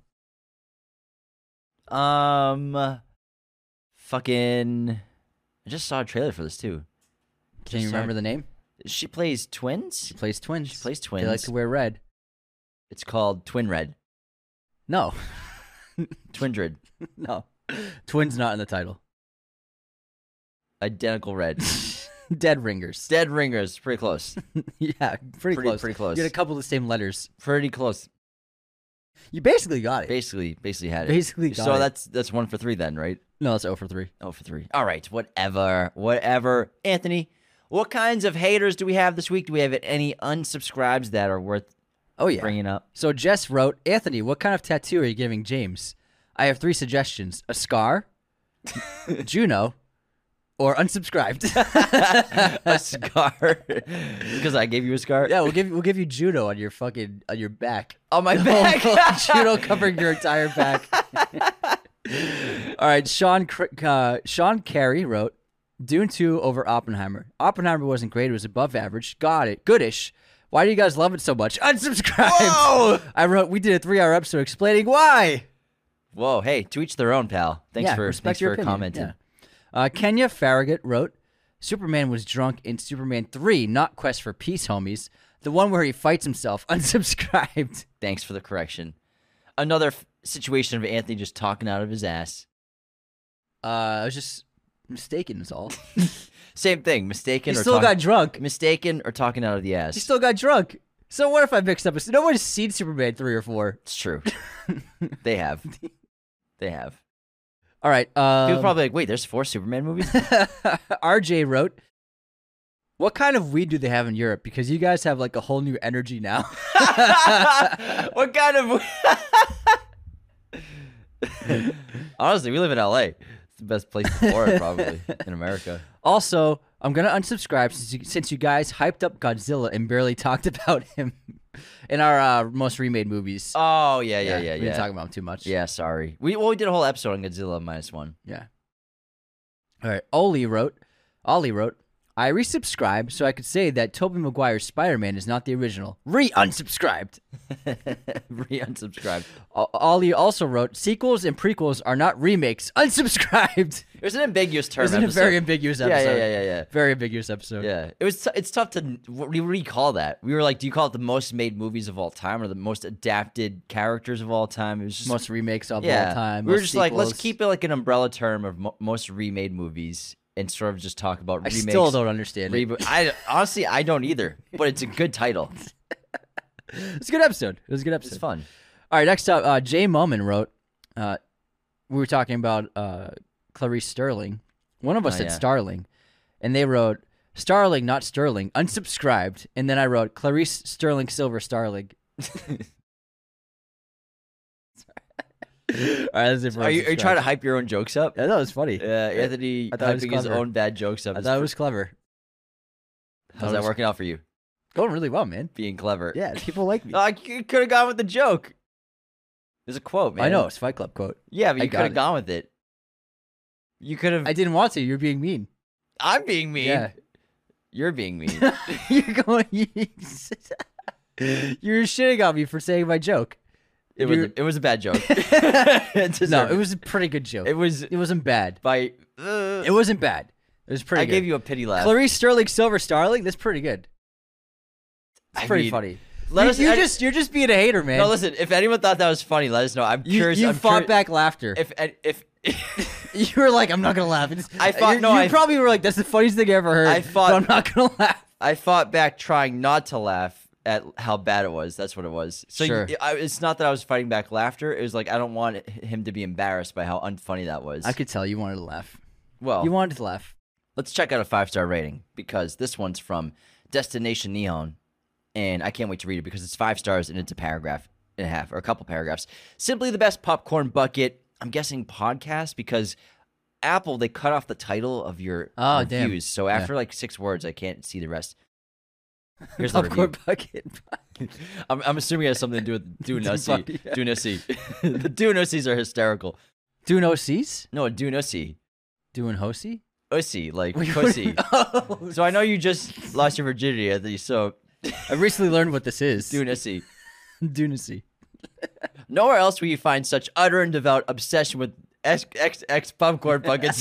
Um, fucking. I just saw a trailer for this too. Can you Just remember saw- the name? She plays twins. She plays twins. She plays They twins. like to wear red. It's called Twin Red. No. Twindred. No. Twins not in the title. Identical Red. Dead Ringers. Dead Ringers. Pretty close. Yeah, pretty, Pretty- close. pretty close. You had a couple of the same letters. Pretty close. You basically got it. Basically, basically had it. Basically got so it. that's that's one for three then, right? No, that's zero for three. Oh, for three. All right, whatever, whatever. Anthony, what kinds of haters do we have this week? Do we have any unsubscribes that are worth Oh, yeah. bringing up? So Jess wrote, Anthony, what kind of tattoo are you giving James? I have three suggestions. A scar, Juno, or unsubscribed. A scar? Because I gave you a scar? Yeah, we'll give we'll give you Juno on your fucking on your back. On my back? Juno covering your entire back. All right, Sean Cr- uh, Sean Carey wrote Dune two over Oppenheimer. Oppenheimer wasn't great; it was above average. Got it, goodish. Why do you guys love it so much? Unsubscribe. Whoa! I wrote. We did a three-hour episode explaining why. Whoa, hey, to each their own, pal. Thanks Yeah, for, respect thanks your for opinion. commenting. Yeah. Uh, Kenya Farragut wrote, Superman was drunk in Superman three, not Quest for Peace, homies. The one where he fights himself. Unsubscribed. Thanks for the correction. Another f- situation of Anthony just talking out of his ass. Uh, I was just mistaken is all. Same thing, mistaken He or still talk- got drunk. mistaken or talking out of the ass. He still got drunk. So what if I mixed up? A, no one's seen Superman three or four. It's true. They have. They have. All right. Um, People probably like, wait, there's four Superman movies? R J wrote, what kind of weed do they have in Europe? Because you guys have like a whole new energy now. What kind of... Honestly, we live in L A. It's the best place for it, probably, in America. Also, I'm going to unsubscribe since you, since you guys hyped up Godzilla and barely talked about him in our uh, most remade movies. Oh, yeah, yeah, yeah, We yeah. didn't talk about him too much. Yeah, sorry. We well, we did a whole episode on Godzilla minus one. Yeah. All right. Ollie wrote, Ollie wrote, I resubscribed so I could say that Tobey Maguire's Spider-Man is not the original. Re-unsubscribed. Re-unsubscribed. O- Ollie also wrote, sequels and prequels are not remakes. Unsubscribed. It was an ambiguous term. It was in a episode. very ambiguous Yeah, episode. yeah, yeah, yeah, yeah. Very ambiguous episode. Yeah, it was. T- it's tough to re- recall that. We were like, do you call it the most made movies of all time or the most adapted characters of all time? It was just Most remakes of yeah. all time. We were most just like, let's sequels. keep it like an umbrella term of mo- most remade movies and sort of just talk about I remakes. still don't understand it. Rebo- I honestly, I don't either. But it's a good title. It's a good episode. It was a good episode. It's fun. All right, next up, uh, Jay Mullman wrote, uh, we were talking about uh, Clarice Sterling. One of us Oh, said yeah. Starling, and they wrote, Starling, not Sterling, unsubscribed. And then I wrote Clarice Sterling Silver Starling. All right, that's it for Are you, are you trying to unsubscribed. hype your own jokes up? I thought it was funny. Uh, Anthony I thought it was hyping his clever. own bad jokes up. I is thought it fr- was clever. How's thought it that was working out for you? Going really well, man. Being clever. Yeah, people like me. Oh, you could have gone with the joke. There's a quote, man. I know, it's Fight Club quote. Yeah, but I you got could have it. gone with it. You could have. I didn't want to. You're being mean. I'm being mean. Yeah. You're being mean. You're going. You're shitting on me for saying my joke. It was. You're- A, it was a bad joke. It No, deserved it was a pretty good joke. It was It wasn't bad. by. Uh, It wasn't bad. It was pretty I good. gave you a pity laugh. Clarice Sterling Silver Starling. That's pretty good. It's I pretty mean, funny. let you, us- you I- just you're just being a hater, man. No, listen. If anyone thought that was funny, let us know. I'm you curious. you I'm fought curi- back laughter. If if. You were like, I'm not gonna laugh. It's, I thought- you no, You I- probably were like, that's the funniest thing I ever heard. I thought- but I'm not gonna laugh. I fought back trying not to laugh at how bad it was. That's what it was. So Sure. you- I, it's not that I was fighting back laughter. It was like I don't want him to be embarrassed by how unfunny that was. I could tell you wanted to laugh. well, You wanted to laugh. let's check out a five star rating because this one's from Destination Neon, and I can't wait to read it because it's five stars and it's a paragraph and a half or a couple paragraphs. Simply the best popcorn bucket. I'm guessing podcast because Apple they cut off the title of your Oh, damn. reviews. So after like six words, I can't see the rest. Here's the review. Popcorn bucket. I'm, I'm assuming it has something to do with Dunusi. Funny, yeah. Dunusi. The Dunusis are hysterical. Doing O Cs? No, Dunusi. Doing Hosi? Ussy, like Wait, pussy. oh. So I know you just lost your virginity, Anthony, so I recently learned what this is. Dunusi. Dunacy. Nowhere else will you find such utter and devout obsession with X X X popcorn buckets.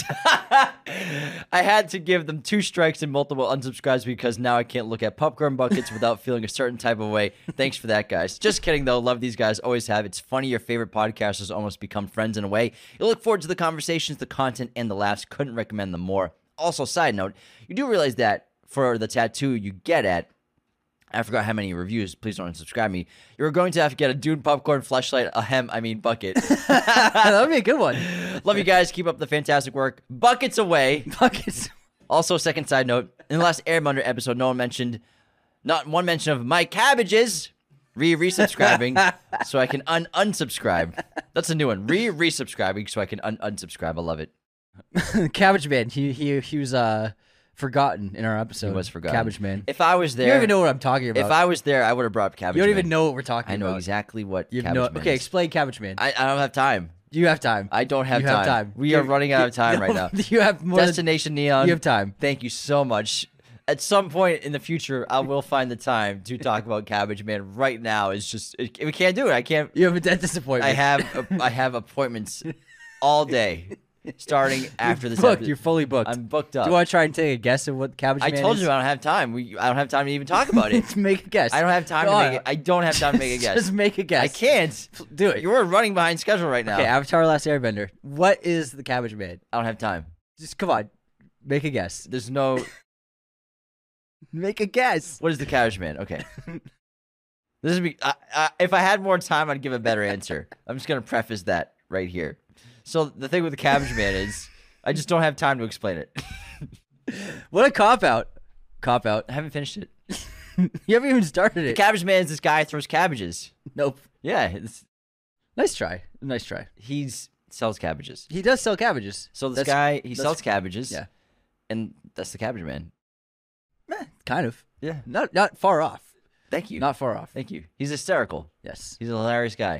I had to give them two strikes and multiple unsubscribes because now I can't look at popcorn buckets without feeling a certain type of way. Thanks for that, guys. Just kidding, though. Love these guys. Always have. It's funny your favorite podcasters almost become friends in a way. You look forward to the conversations, the content, and the laughs. Couldn't recommend them more. Also, side note, you do realize that for the tattoo you get at I forgot how many reviews. Please don't unsubscribe me. You're going to have to get a Dune popcorn fleshlight, a hem, I mean bucket. That would be a good one. Love you guys. Keep up the fantastic work. Buckets away. Buckets. Also, second side note, in the last Airmunder episode, no one mentioned, not one mention of my cabbages re resubscribing so I can un unsubscribe. That's a new one. Re resubscribing so I can un unsubscribe. I love it. Cabbage Man. He he he was uh forgotten in our episode. He was forgotten. Cabbage Man. If I was there, You don't even know what I'm talking about. if I was there, I would have brought up Cabbage you don't Man. even know what we're talking I know about. exactly what You have Cabbage no. Man Okay, is. explain Cabbage Man. I, I don't have time. you have time. I don't have you time. have time. We You- are running out of time right now. You have more. Than, Destination Neon. you have time. Thank you so much. At some point in the future, I will find the time to talk about Cabbage Man. Right now, it's just it, we can't do it. I can't. You have a dentist appointment. I have I have appointments all day, starting after this. booked. episode. You're fully booked. I'm booked up. Do you want to try and take a guess of what Cabbage I Man told is? you I don't have time. We I don't have time to even talk about it. Make a guess. I don't have time Go to on. make it. I don't have time to make a guess. Just make a guess. I can't. Do it. You're running behind schedule right now. Okay, Avatar: Last Airbender. What is the Cabbage Man? I don't have time. Just come on, make a guess. There's no. Make a guess. What is the Cabbage Man? Okay. This is be. I, I, if I had more time, I'd give a better answer. I'm just gonna preface that right here. So the thing with the Cabbage Man is, I just don't have time to explain it. What a cop out. Cop out. I haven't finished it. You haven't even started The it. Cabbage Man is this guy who throws cabbages. Nope. Yeah, it's, Nice try. Nice try. he's sells cabbages. He does sell cabbages. So this That's- guy he that's- sells cabbages. yeah. and that's the Cabbage Man. Eh, kind of. Yeah. Not not far off. Thank you. Not far off. Thank you. He's hysterical. Yes. He's a hilarious guy.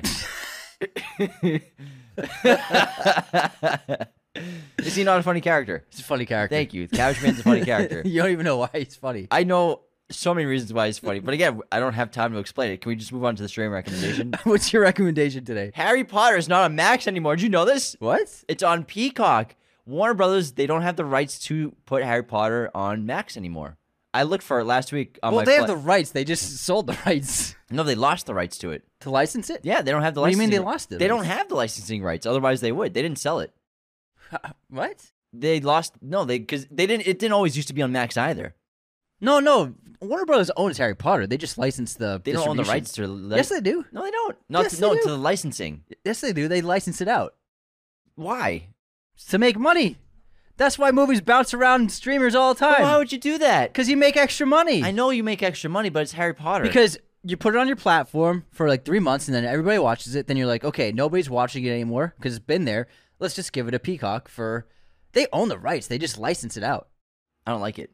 Is he not a funny character? He's a funny character. Thank you. The Cabbage Man's a funny character. You don't even know why he's funny. I know so many reasons why he's funny, but again, I don't have time to explain it. Can we just move on to the stream recommendation? What's your recommendation today? Harry Potter is not on Max anymore. Did you know this? What? It's on Peacock. Warner Brothers, they don't have the rights to put Harry Potter on Max anymore. I looked for it last week on Well, my they have fli- the rights. They just sold the rights No, they lost the rights to it. to license it. Yeah, they don't have the What do you licensing. mean they lost it? They don't have the licensing rights. Otherwise, they would. They didn't sell it. What? They lost. No, they because they didn't. It didn't always used to be on Max either. No, no. Warner Brothers owns Harry Potter. They just licensed the. They don't own the distribution. rights to. Li- Yes, they do. No, they don't. Not Yes, to, they no do. to the licensing. Yes, they do. They license it out Why? to make money. That's why movies bounce around streamers all the But time. why would you do that? Because you make extra money. I know you make extra money, but it's Harry Potter. Because you put it on your platform for like three months and then everybody watches it. Then you're like, okay, nobody's watching it anymore because it's been there. Let's just give it a Peacock for. They own the rights. They just license it out. I don't like it.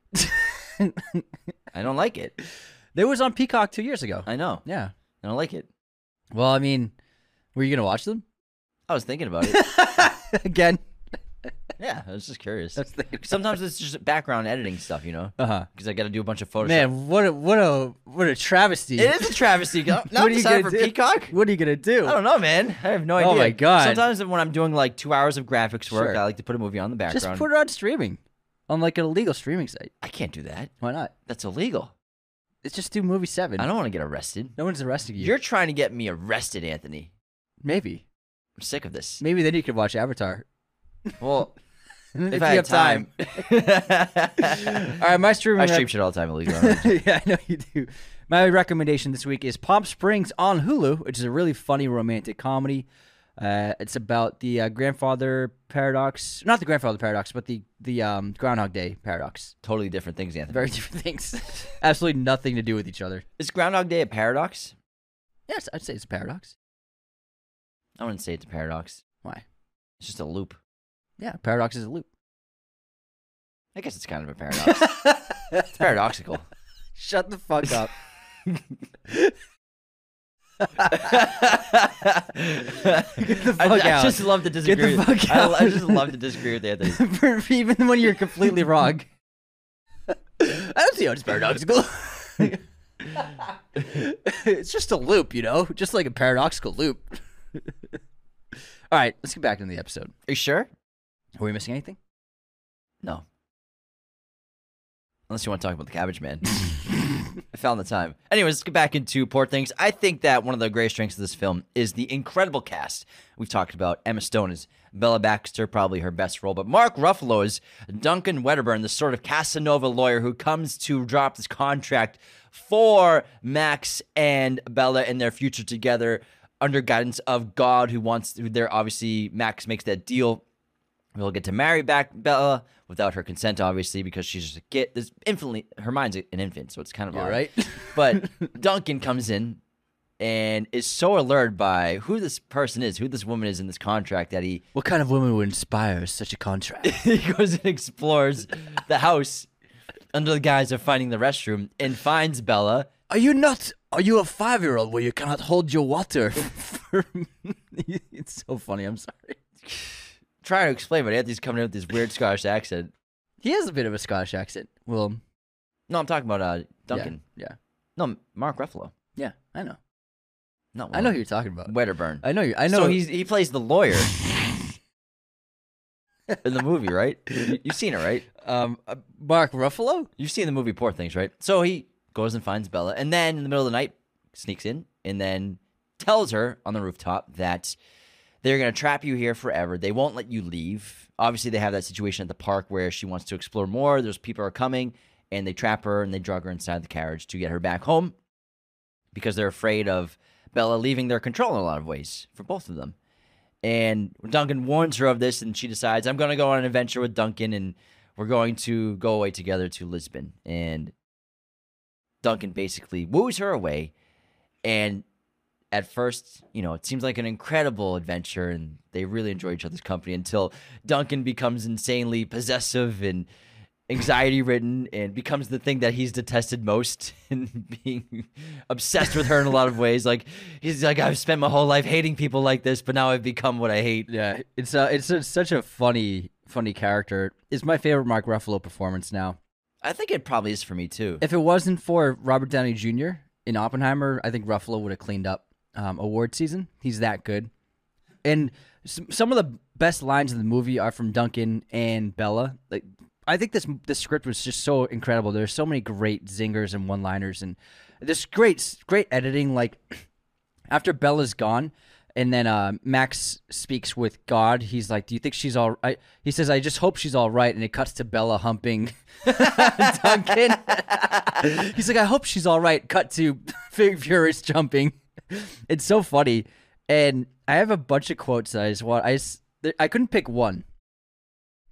I don't like it. It was on Peacock two years ago. I know. Yeah. I don't like it. Well, I mean, were you gonna watch them I was thinking about it. again? Yeah, I was just curious. That's the- Sometimes it's just background editing stuff, you know, Uh huh. because I got to do a bunch of Photoshop. Man, what a what a what a travesty! It is a travesty. Not What are you decided gonna for do? Peacock. What are you gonna do? I don't know, man. I have no Oh idea. my God. Sometimes when I'm doing like two hours of graphics work, Sure. I like to put a movie on the background. Just put it on streaming, on like an illegal streaming site. I can't do that. Why not? That's illegal. It's just do movie seven. I don't want to get arrested. No one's arresting you. You're trying to get me arrested, Anthony. Maybe. I'm sick of this. Maybe then you could watch Avatar. Well, if, if you I have had time. time. All right, my streaming. I rec- stream shit all the time illegally. yeah, I know you do. My recommendation this week is Palm Springs on Hulu, which is a really funny romantic comedy. Uh, it's about the uh, grandfather paradox, not the grandfather paradox, but the the um, Groundhog Day paradox. Totally different things, Anthony. Very different things. Absolutely nothing to do with each other. Is Groundhog Day a paradox? Yes, I'd say it's a paradox. I wouldn't say it's a paradox. Why? It's just a loop. Yeah, paradox is a loop. I guess it's kind of a paradox. It's paradoxical. Shut the fuck up. Get the fuck I, I out. just love to disagree. the fuck with- I, I out. just love to disagree with Anthony. Even when you're completely wrong. I don't see how it's paradoxical. It's just a loop, you know? Just like a paradoxical loop. All right, let's get back into the episode. Are you sure? Are we missing anything? No. Unless you want to talk about the Cabbage Man. I found the time. Anyways, let's get back into Poor Things. I think that one of the great strengths of this film is the incredible cast. We've talked about Emma Stone as Bella Baxter, probably her best role, but Mark Ruffalo is Duncan Wedderburn, the sort of Casanova lawyer who comes to drop this contract for Max and Bella and their future together under guidance of God, who wants to, they're obviously, Max makes that deal. We'll get to marry back Bella without her consent, obviously, because she's just a kid. There's infinitely, her mind's an infant, so it's kind of You're odd. right. But Duncan comes in and is so allured by who this person is, who this woman is in this contract, that he What kind of woman would inspire such a contract? he goes and explores the house under the guise of finding the restroom and finds Bella. Are you not? Are you a five-year-old where you cannot hold your water? For it's so funny. I'm sorry. Trying to explain, but Anthony's coming in with this weird Scottish accent. He has a bit of a Scottish accent. Well, No, I'm talking about uh, Duncan. Yeah. yeah. No, Mark Ruffalo. Yeah, I know. Not I know who you're talking about. Wedderburn. I know you. I know. So he's he plays the lawyer in the movie, right? You, you've seen it, right? um uh, Mark Ruffalo. You've seen the movie Poor Things, right? So he goes and finds Bella, and then in the middle of the night sneaks in and then tells her on the rooftop that they're going to trap you here forever. They won't let you leave. Obviously, they have that situation at the park where she wants to explore more. There's people are coming, and they trap her and they drug her inside the carriage to get her back home because they're afraid of Bella leaving their control in a lot of ways for both of them. And Duncan warns her of this, and she decides, I'm going to go on an adventure with Duncan, and we're going to go away together to Lisbon. And Duncan basically woos her away, and at first, you know, it seems like an incredible adventure, and they really enjoy each other's company until Duncan becomes insanely possessive and anxiety-ridden and becomes the thing that he's detested most and being obsessed with her in a lot of ways. Like, he's like, I've spent my whole life hating people like this, but now I've become what I hate. Yeah, it's uh, it's a, such a funny, funny character. It's my favorite Mark Ruffalo performance now. I think it probably is for me, too. If it wasn't for Robert Downey Junior in Oppenheimer, I think Ruffalo would have cleaned up um, award season. He's that good. And s- some of the best lines in the movie are from Duncan and Bella. Like, I think this this script was just so incredible. There's so many great zingers and one-liners, and this great great editing. Like, after Bella's gone, and then uh, Max speaks with God. He's like, "Do you think she's all right?" He says, "I just hope she's all right." And it cuts to Bella humping Duncan. He's like, "I hope she's all right." Cut to Furious jumping. It's so funny, and I have a bunch of quotes that I just want. I just, I couldn't pick one.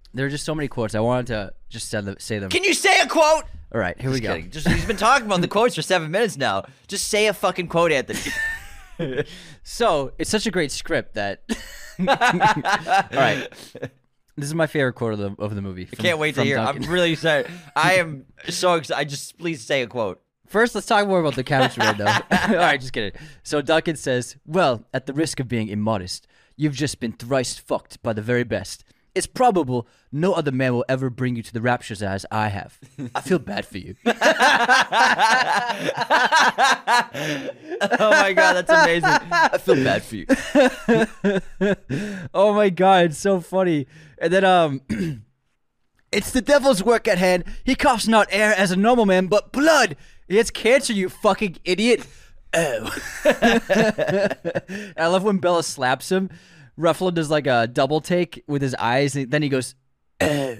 There are just so many quotes. I wanted to just say them. Say them. Can you say a quote? All right, here we Just go. kidding. Just, he's been talking about the quotes for seven minutes now. Just say a fucking quote, Anthony. So it's such a great script that. All right, this is my favorite quote of the of the movie. I can't wait to hear. Duncan. I'm really excited. I am so excited. I just please say a quote. First, let's talk more about the chemistry window. All right, just kidding. So Duncan says, "Well, at the risk of being immodest, you've just been thrice fucked by the very best. It's probable no other man will ever bring you to the raptures as I have. I feel bad for you." Oh my god, that's amazing. I feel bad for you. Oh my god, it's so funny. And then um it's the devil's work at hand. He coughs not air as a normal man, but blood. He has cancer, you fucking idiot. Oh. I love when Bella slaps him. Ruffalo does like a double take with his eyes, and then he goes, oh.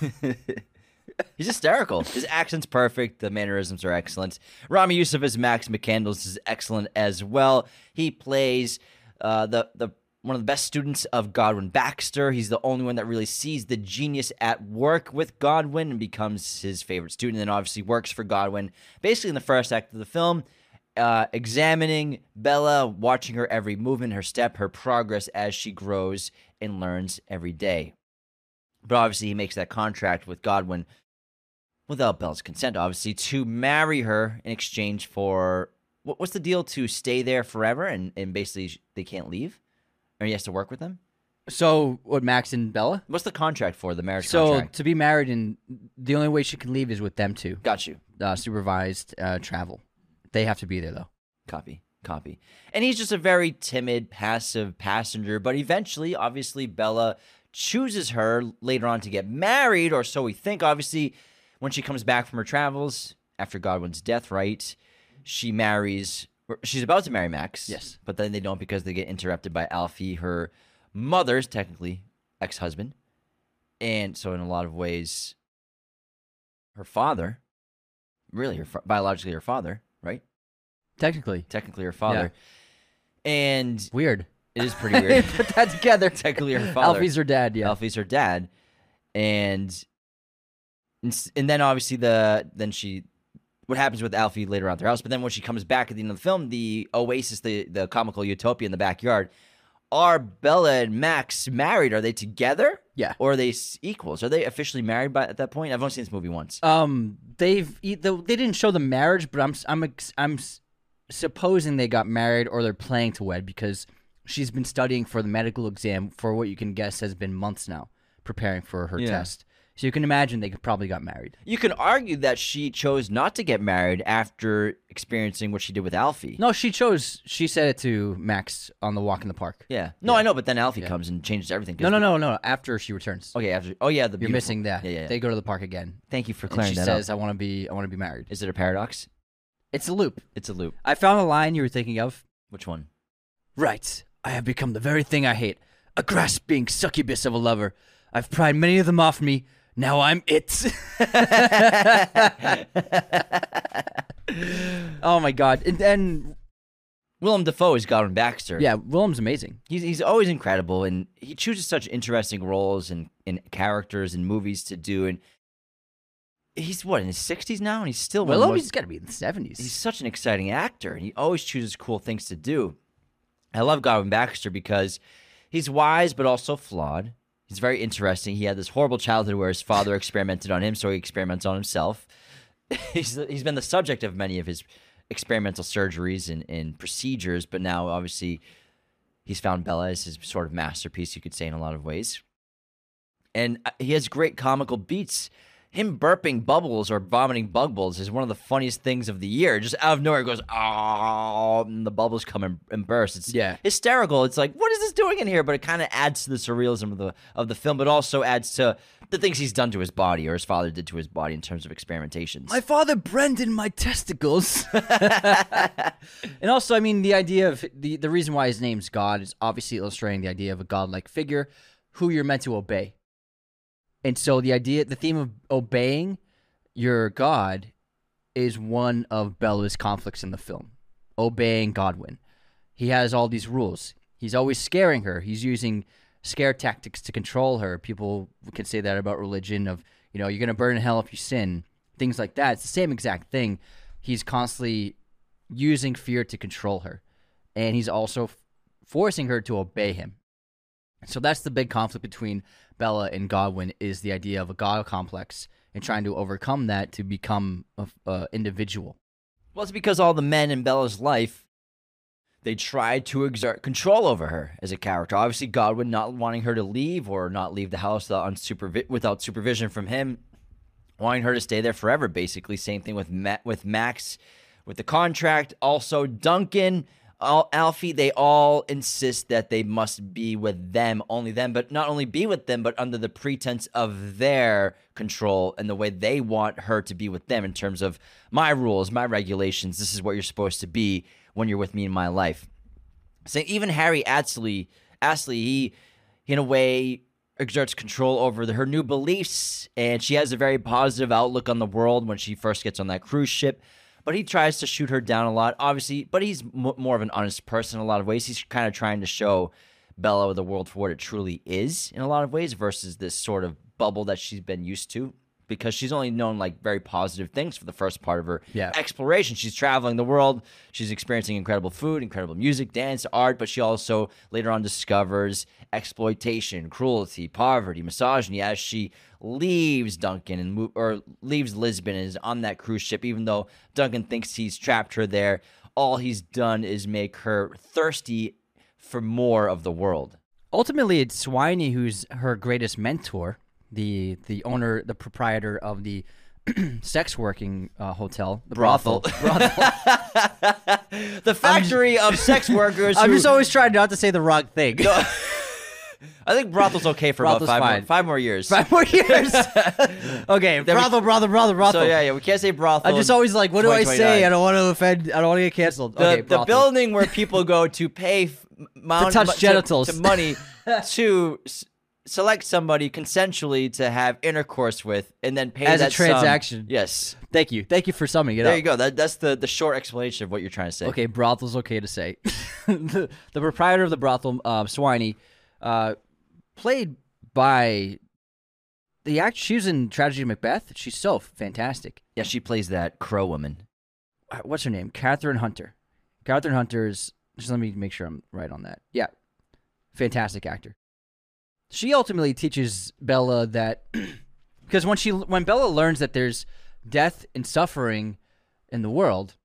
He's hysterical. His accent's perfect. The mannerisms are excellent. Rami Youssef as Max McCandles is excellent as well. He plays uh, the the one of the best students of Godwin Baxter. He's the only one that really sees the genius at work with Godwin and becomes his favorite student, and obviously works for Godwin basically in the first act of the film, uh, examining Bella, watching her every movement, her step, her progress as she grows and learns every day. But obviously he makes that contract with Godwin without Bella's consent, obviously, to marry her in exchange for, what, what's the deal? To stay there forever and, and basically they can't leave? Or he has to work with them? So, what, Max and Bella? What's the contract for, the marriage So, contract? to be married, and the only way she can leave is with them two. Got you. Uh, supervised uh, travel. They have to be there, though. Copy. Copy. And he's just a very timid, passive passenger, but eventually, obviously, Bella chooses her later on to get married, or so we think. Obviously, when she comes back from her travels after Godwin's death, right, she marries, she's about to marry Max. Yes. But then they don't because they get interrupted by Alfie, her mother's, technically, ex-husband. And so in a lot of ways, her father, really, her biologically her father, right? Technically. Technically her father. Yeah. And weird. It is pretty weird. Put that together. Technically her father. Alfie's her dad, yeah. Alfie's her dad. And and then obviously the then she what happens with Alfie later on at their house, but then when she comes back at the end of the film, the oasis, the, the comical utopia in the backyard, are Bella and Max married? Are they together? Yeah. Or are they equals? Are they officially married by at that point? I've only seen this movie once. Um, they've they didn't show the marriage, but I'm I'm I'm supposing they got married or they're planning to wed because she's been studying for the medical exam for what you can guess has been months now, preparing for her Yeah. test. So you can imagine they probably got married. You can argue that she chose not to get married after experiencing what she did with Alfie. No, she chose. She said it to Max on the walk in the park. Yeah. No, Yeah. I know, but then Alfie Yeah. comes and changes everything. 'cause No, no, the- no, no. After she returns, Okay, after. Oh yeah, the you're beautiful- missing that. Yeah, yeah. yeah. They go to the park again. Thank you for And clearing she that says, up. "I want to be. I want to be married." Is it a paradox? It's a loop. It's a loop. I found a line you were thinking of. Which one? Right. I have become the very thing I hate. A grasping succubus of a lover. I've pried many of them off me. Now I'm it. Oh my god. And then Willem Dafoe is Godwin Baxter. yeah, Willem's amazing. He's he's always incredible, and he chooses such interesting roles and, and characters and movies to do. And he's what in his sixties now, and he's still one of the Willem, most- he's got to be in the seventies. He's such an exciting actor, and he always chooses cool things to do. I love Godwin Baxter because he's wise but also flawed. He's very interesting. He had this horrible childhood where his father experimented on him, so he experiments on himself. he's he's been the subject of many of his experimental surgeries and, and procedures, but now obviously he's found Bella as his sort of masterpiece, you could say, in a lot of ways. And uh, he has great comical beats. Him burping bubbles or vomiting bug balls is one of the funniest things of the year. Just out of nowhere, it goes, oh, and the bubbles come and, and burst. It's Yeah. hysterical. It's like, what is this doing in here? But it kind of adds to the surrealism of the of the film, but also adds to the things he's done to his body or his father did to his body in terms of experimentations. My father branded my testicles. And also, I mean, the idea of the, the reason why his name's God is obviously illustrating the idea of a godlike figure who you're meant to obey. And so the idea, the theme of obeying your God is one of Bella's conflicts in the film. Obeying Godwin. He has all these rules. He's always scaring her. He's using scare tactics to control her. People can say that about religion of, you know, you're going to burn in hell if you sin, things like that. It's the same exact thing. He's constantly using fear to control her, and he's also f- forcing her to obey him. So that's the big conflict between Bella and Godwin, is the idea of a God complex and trying to overcome that to become an uh, individual. Well, it's because all the men in Bella's life, they tried to exert control over her as a character. Obviously, Godwin not wanting her to leave or not leave the house without, unsupervi- without supervision from him, wanting her to stay there forever, basically. Same thing with Ma- with Max, with the contract. Also, Duncan, all, Alfie, they all insist that they must be with them, only them, but not only be with them, but under the pretense of their control and the way they want her to be with them in terms of my rules, my regulations. This is what you're supposed to be when you're with me in my life. So even Harry Astley, Astley, he, in a way, exerts control over the, her new beliefs, and she has a very positive outlook on the world when she first gets on that cruise ship. But he tries to shoot her down a lot, obviously, but he's m- more of an honest person in a lot of ways. He's kind of trying to show Bella the world for what it truly is in a lot of ways versus this sort of bubble that she's been used to, because she's only known like very positive things for the first part of her Yeah. exploration. She's traveling the world. She's experiencing incredible food, incredible music, dance, art, but she also later on discovers exploitation, cruelty, poverty, misogyny as she leaves Duncan and move, or leaves Lisbon and is on that cruise ship. Even though Duncan thinks he's trapped her there, all he's done is make her thirsty for more of the world. Ultimately, it's Swiney who's her greatest mentor, the the owner, the proprietor of the sex working uh, hotel, the brothel. Brothel. The factory of sex workers. I'm who, just always trying not to say the wrong thing. No, I think brothel's okay for Brothel's about five more, fine. five more years. Five more years. Okay, Then we- brothel, brothel, brothel, brothel. So yeah, yeah, we can't say brothel. I'm just always like, what do I say? twenty twenty-nine. I don't want to offend. I don't want to get canceled. The, okay, the brothel. building where people go to pay f- mount, touch mo- genitals. to, money to s- select somebody consensually to have intercourse with, and then pay As a that sum. transaction. Yes, Thank you, thank you for summing it there up. you go. That that's the the short explanation of what you're trying to say. Okay, brothel's okay to say. the, the proprietor of the brothel, uh, Swiney, uh, played by the act. She was in Tragedy of Macbeth. She's so fantastic. Yeah, she plays that crow woman. Uh, What's her name? Catherine Hunter. Catherine Hunter is. Just let me make sure I'm right on that. Yeah, fantastic actor. She ultimately teaches Bella that because when she when Bella learns that there's death and suffering in the world,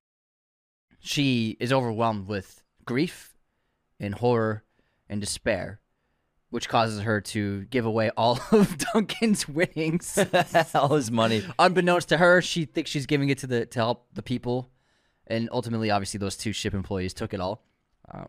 she is overwhelmed with grief and horror and despair, which causes her to give away all of Duncan's winnings. All his money. Unbeknownst to her, she thinks she's giving it to the to help the people, and ultimately, obviously, those two ship employees took it all. Uh,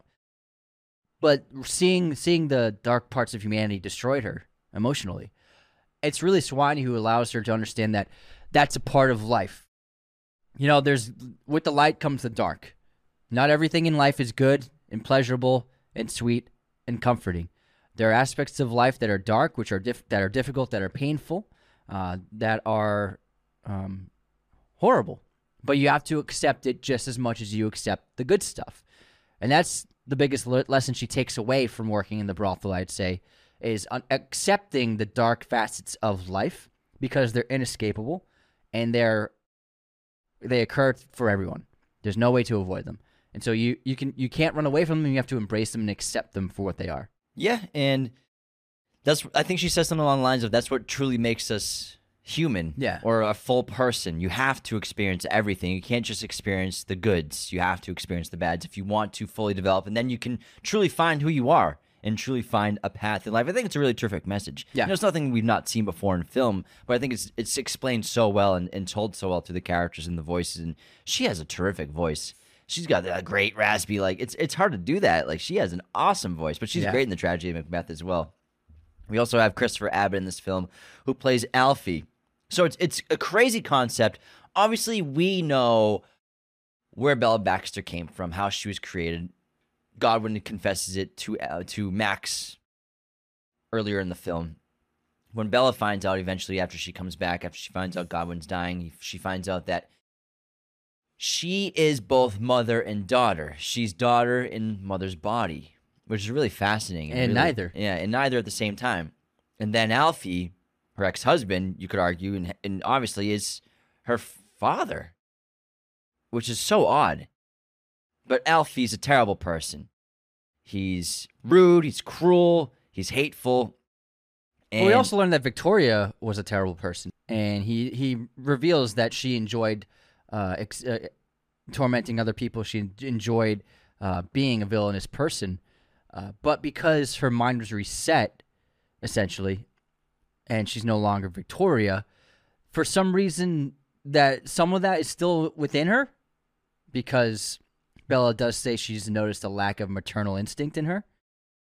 but seeing seeing the dark parts of humanity destroyed her emotionally, it's really Swiney who allows her to understand that that's a part of life. You know, there's with the light comes the dark. Not everything in life is good and pleasurable and sweet and comforting. There are aspects of life that are dark, which are dif- that are difficult, that are painful, uh, that are um, horrible. But you have to accept it just as much as you accept the good stuff. And that's the biggest le- lesson she takes away from working in the brothel, I'd say, is un- accepting the dark facets of life because they're inescapable and they're they occur for everyone. There's no way to avoid them. And so you, you, can, you can't run away from them. You have to embrace them and accept them for what they are. Yeah, and that's I think she says something along the lines of that's what truly makes us human, Yeah. or a full person. You have to experience everything. You can't just experience the goods. You have to experience the bads if you want to fully develop, and then you can truly find who you are and truly find a path in life. I think it's a really terrific message. Yeah. You know, it's nothing we've not seen before in film, but I think it's it's explained so well and, and told so well through the characters and the voices, and she has a terrific voice. She's got that great raspy, like, it's it's hard to do that. Like, she has an awesome voice, but she's Yeah. great in the Tragedy of Macbeth as well. We also have Christopher Abbott in this film, who plays Alfie. So it's it's a crazy concept. Obviously, we know where Bella Baxter came from, how she was created. Godwin confesses it to uh, to Max earlier in the film. When Bella finds out eventually after she comes back, after she finds out Godwin's dying, she finds out that she is both mother and daughter. She's daughter in mother's body, which is really fascinating. And really, neither. Yeah, and neither at the same time. And then Alfie, her ex-husband, you could argue, and, and obviously is her father, which is so odd. But Alfie's a terrible person. He's rude, he's cruel, he's hateful. And well, we also learned that Victoria was a terrible person, and he, he reveals that she enjoyed uh, ex- uh, tormenting other people. She enjoyed uh, being a villainous person, uh, but because her mind was reset, essentially, and she's no longer Victoria, for some reason that some of that is still within her, because Bella does say she's noticed a lack of maternal instinct in her,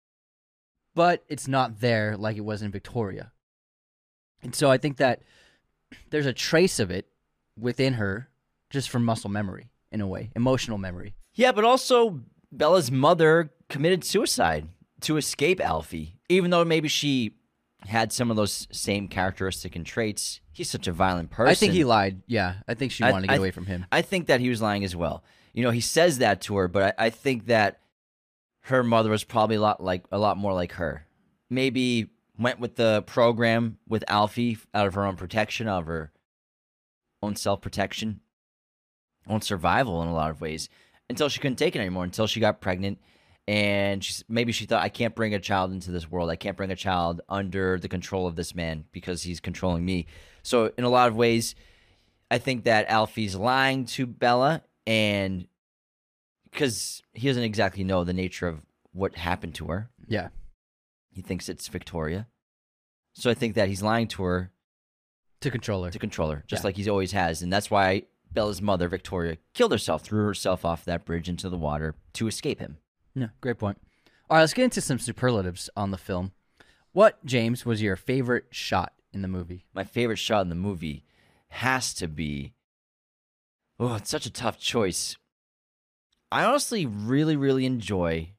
but it's not there like it was in Victoria. And so I think that there's a trace of it within her just from muscle memory, in a way, emotional memory. Yeah, but also Bella's mother committed suicide to escape Alfie, even though maybe she had some of those same characteristic and traits. He's such a violent person. I think he lied. Yeah, I think she I- wanted to get I- away from him. I think that he was lying as well. You know, he says that to her, but I, I think that her mother was probably a lot like a lot more like her. Maybe went with the program with Alfie out of her own protection, out of her own self-protection, own survival in a lot of ways, until she couldn't take it anymore, until she got pregnant. And she's, maybe she thought, I can't bring a child into this world. I can't bring a child under the control of this man because he's controlling me. So in a lot of ways, I think that Alfie's lying to Bella, and because he doesn't exactly know the nature of what happened to her. Yeah. He thinks it's Victoria. So I think that he's lying to her To control her. to control her, just Yeah. like he always has. And that's why Bella's mother, Victoria, killed herself, threw herself off that bridge into the water to escape him. Yeah, great point. All right, let's get into some superlatives on the film. What, James, was your favorite shot in the movie? My favorite shot in the movie has to be... Oh, it's such a tough choice. I honestly really, really enjoy...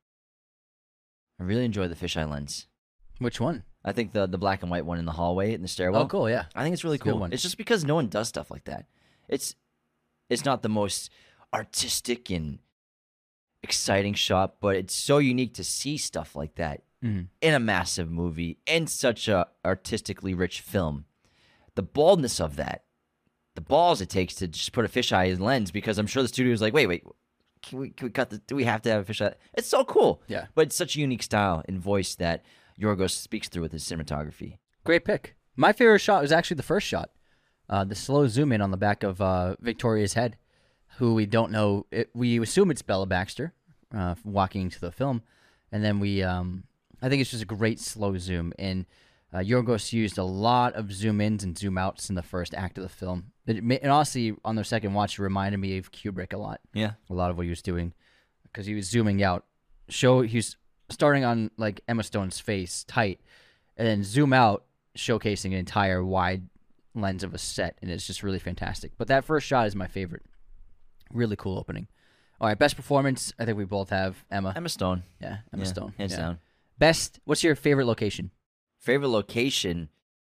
I really enjoy the fisheye lens. Which one? I think the the black and white one in the hallway in the stairwell. Oh, cool, yeah. I think it's really It's a good cool. one. It's just because no one does stuff like that. It's it's not the most artistic and exciting shot, but it's so unique to see stuff like that Mhm. in a massive movie, in such a artistically rich film. The boldness of that, the balls it takes to just put a fisheye lens, because I'm sure the studio is like, wait, wait, can we, can we cut this? Do we have to have a fisheye? It's so cool. Yeah. But it's such a unique style and voice that Yorgos speaks through with his cinematography. Great pick. My favorite shot was actually the first shot. Uh, the slow zoom in on the back of uh, Victoria's head, who we don't know. It, we assume it's Bella Baxter uh, walking into the film. And then we, um, I think it's just a great slow zoom. And uh, Yorgos used a lot of zoom ins and zoom outs in the first act of the film. It, ma- and honestly, on the second watch, it reminded me of Kubrick a lot. Yeah. A lot of what he was doing, because he was zooming out. Show he's starting on like Emma Stone's face tight, and then zoom out, showcasing an entire wide lens of a set, and it's just really fantastic. But that first shot is my favorite. Really cool opening. All right, best performance. I think we both have Emma. Emma Stone. Yeah, Emma Yeah, Stone. hands Yeah. down. Best. What's your favorite location? Favorite location?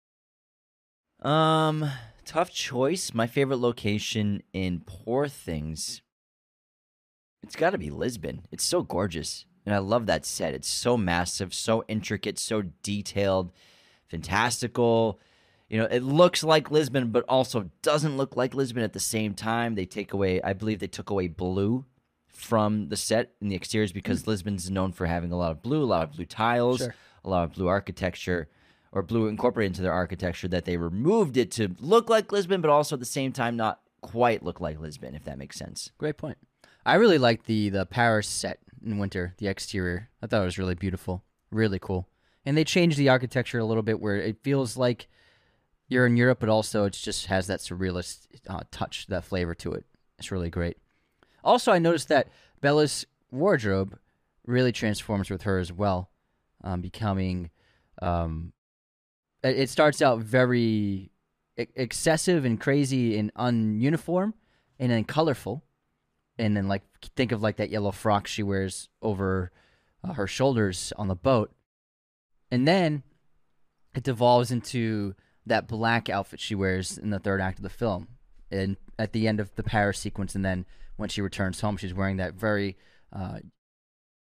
Um, tough choice. My favorite location in Poor Things, it's got to be Lisbon. It's so gorgeous, and I love that set. It's so massive, so intricate, so detailed, fantastical. You know, it looks like Lisbon, but also doesn't look like Lisbon at the same time. They take away, I believe they took away blue from the set in the exteriors because Lisbon's known for having a lot of blue, a lot of blue tiles, Sure. a lot of blue architecture, or blue incorporated into their architecture, that they removed it to look like Lisbon, but also at the same time not quite look like Lisbon, if that makes sense. Great point. I really like the the Paris set in winter, the exterior. I thought it was really beautiful, really cool. And they changed the architecture a little bit where it feels like you're in Europe, but also it just has that surrealist uh, touch, that flavor to it. It's really great. Also, I noticed that Bella's wardrobe really transforms with her as well, um, becoming. Um, it it starts out very e- excessive and crazy and ununiform, and then colorful, and then like think of like that yellow frock she wears over uh, her shoulders on the boat, and then it devolves into that black outfit she wears in the third act of the film, and at the end of the Paris sequence, and then when she returns home, she's wearing that very uh,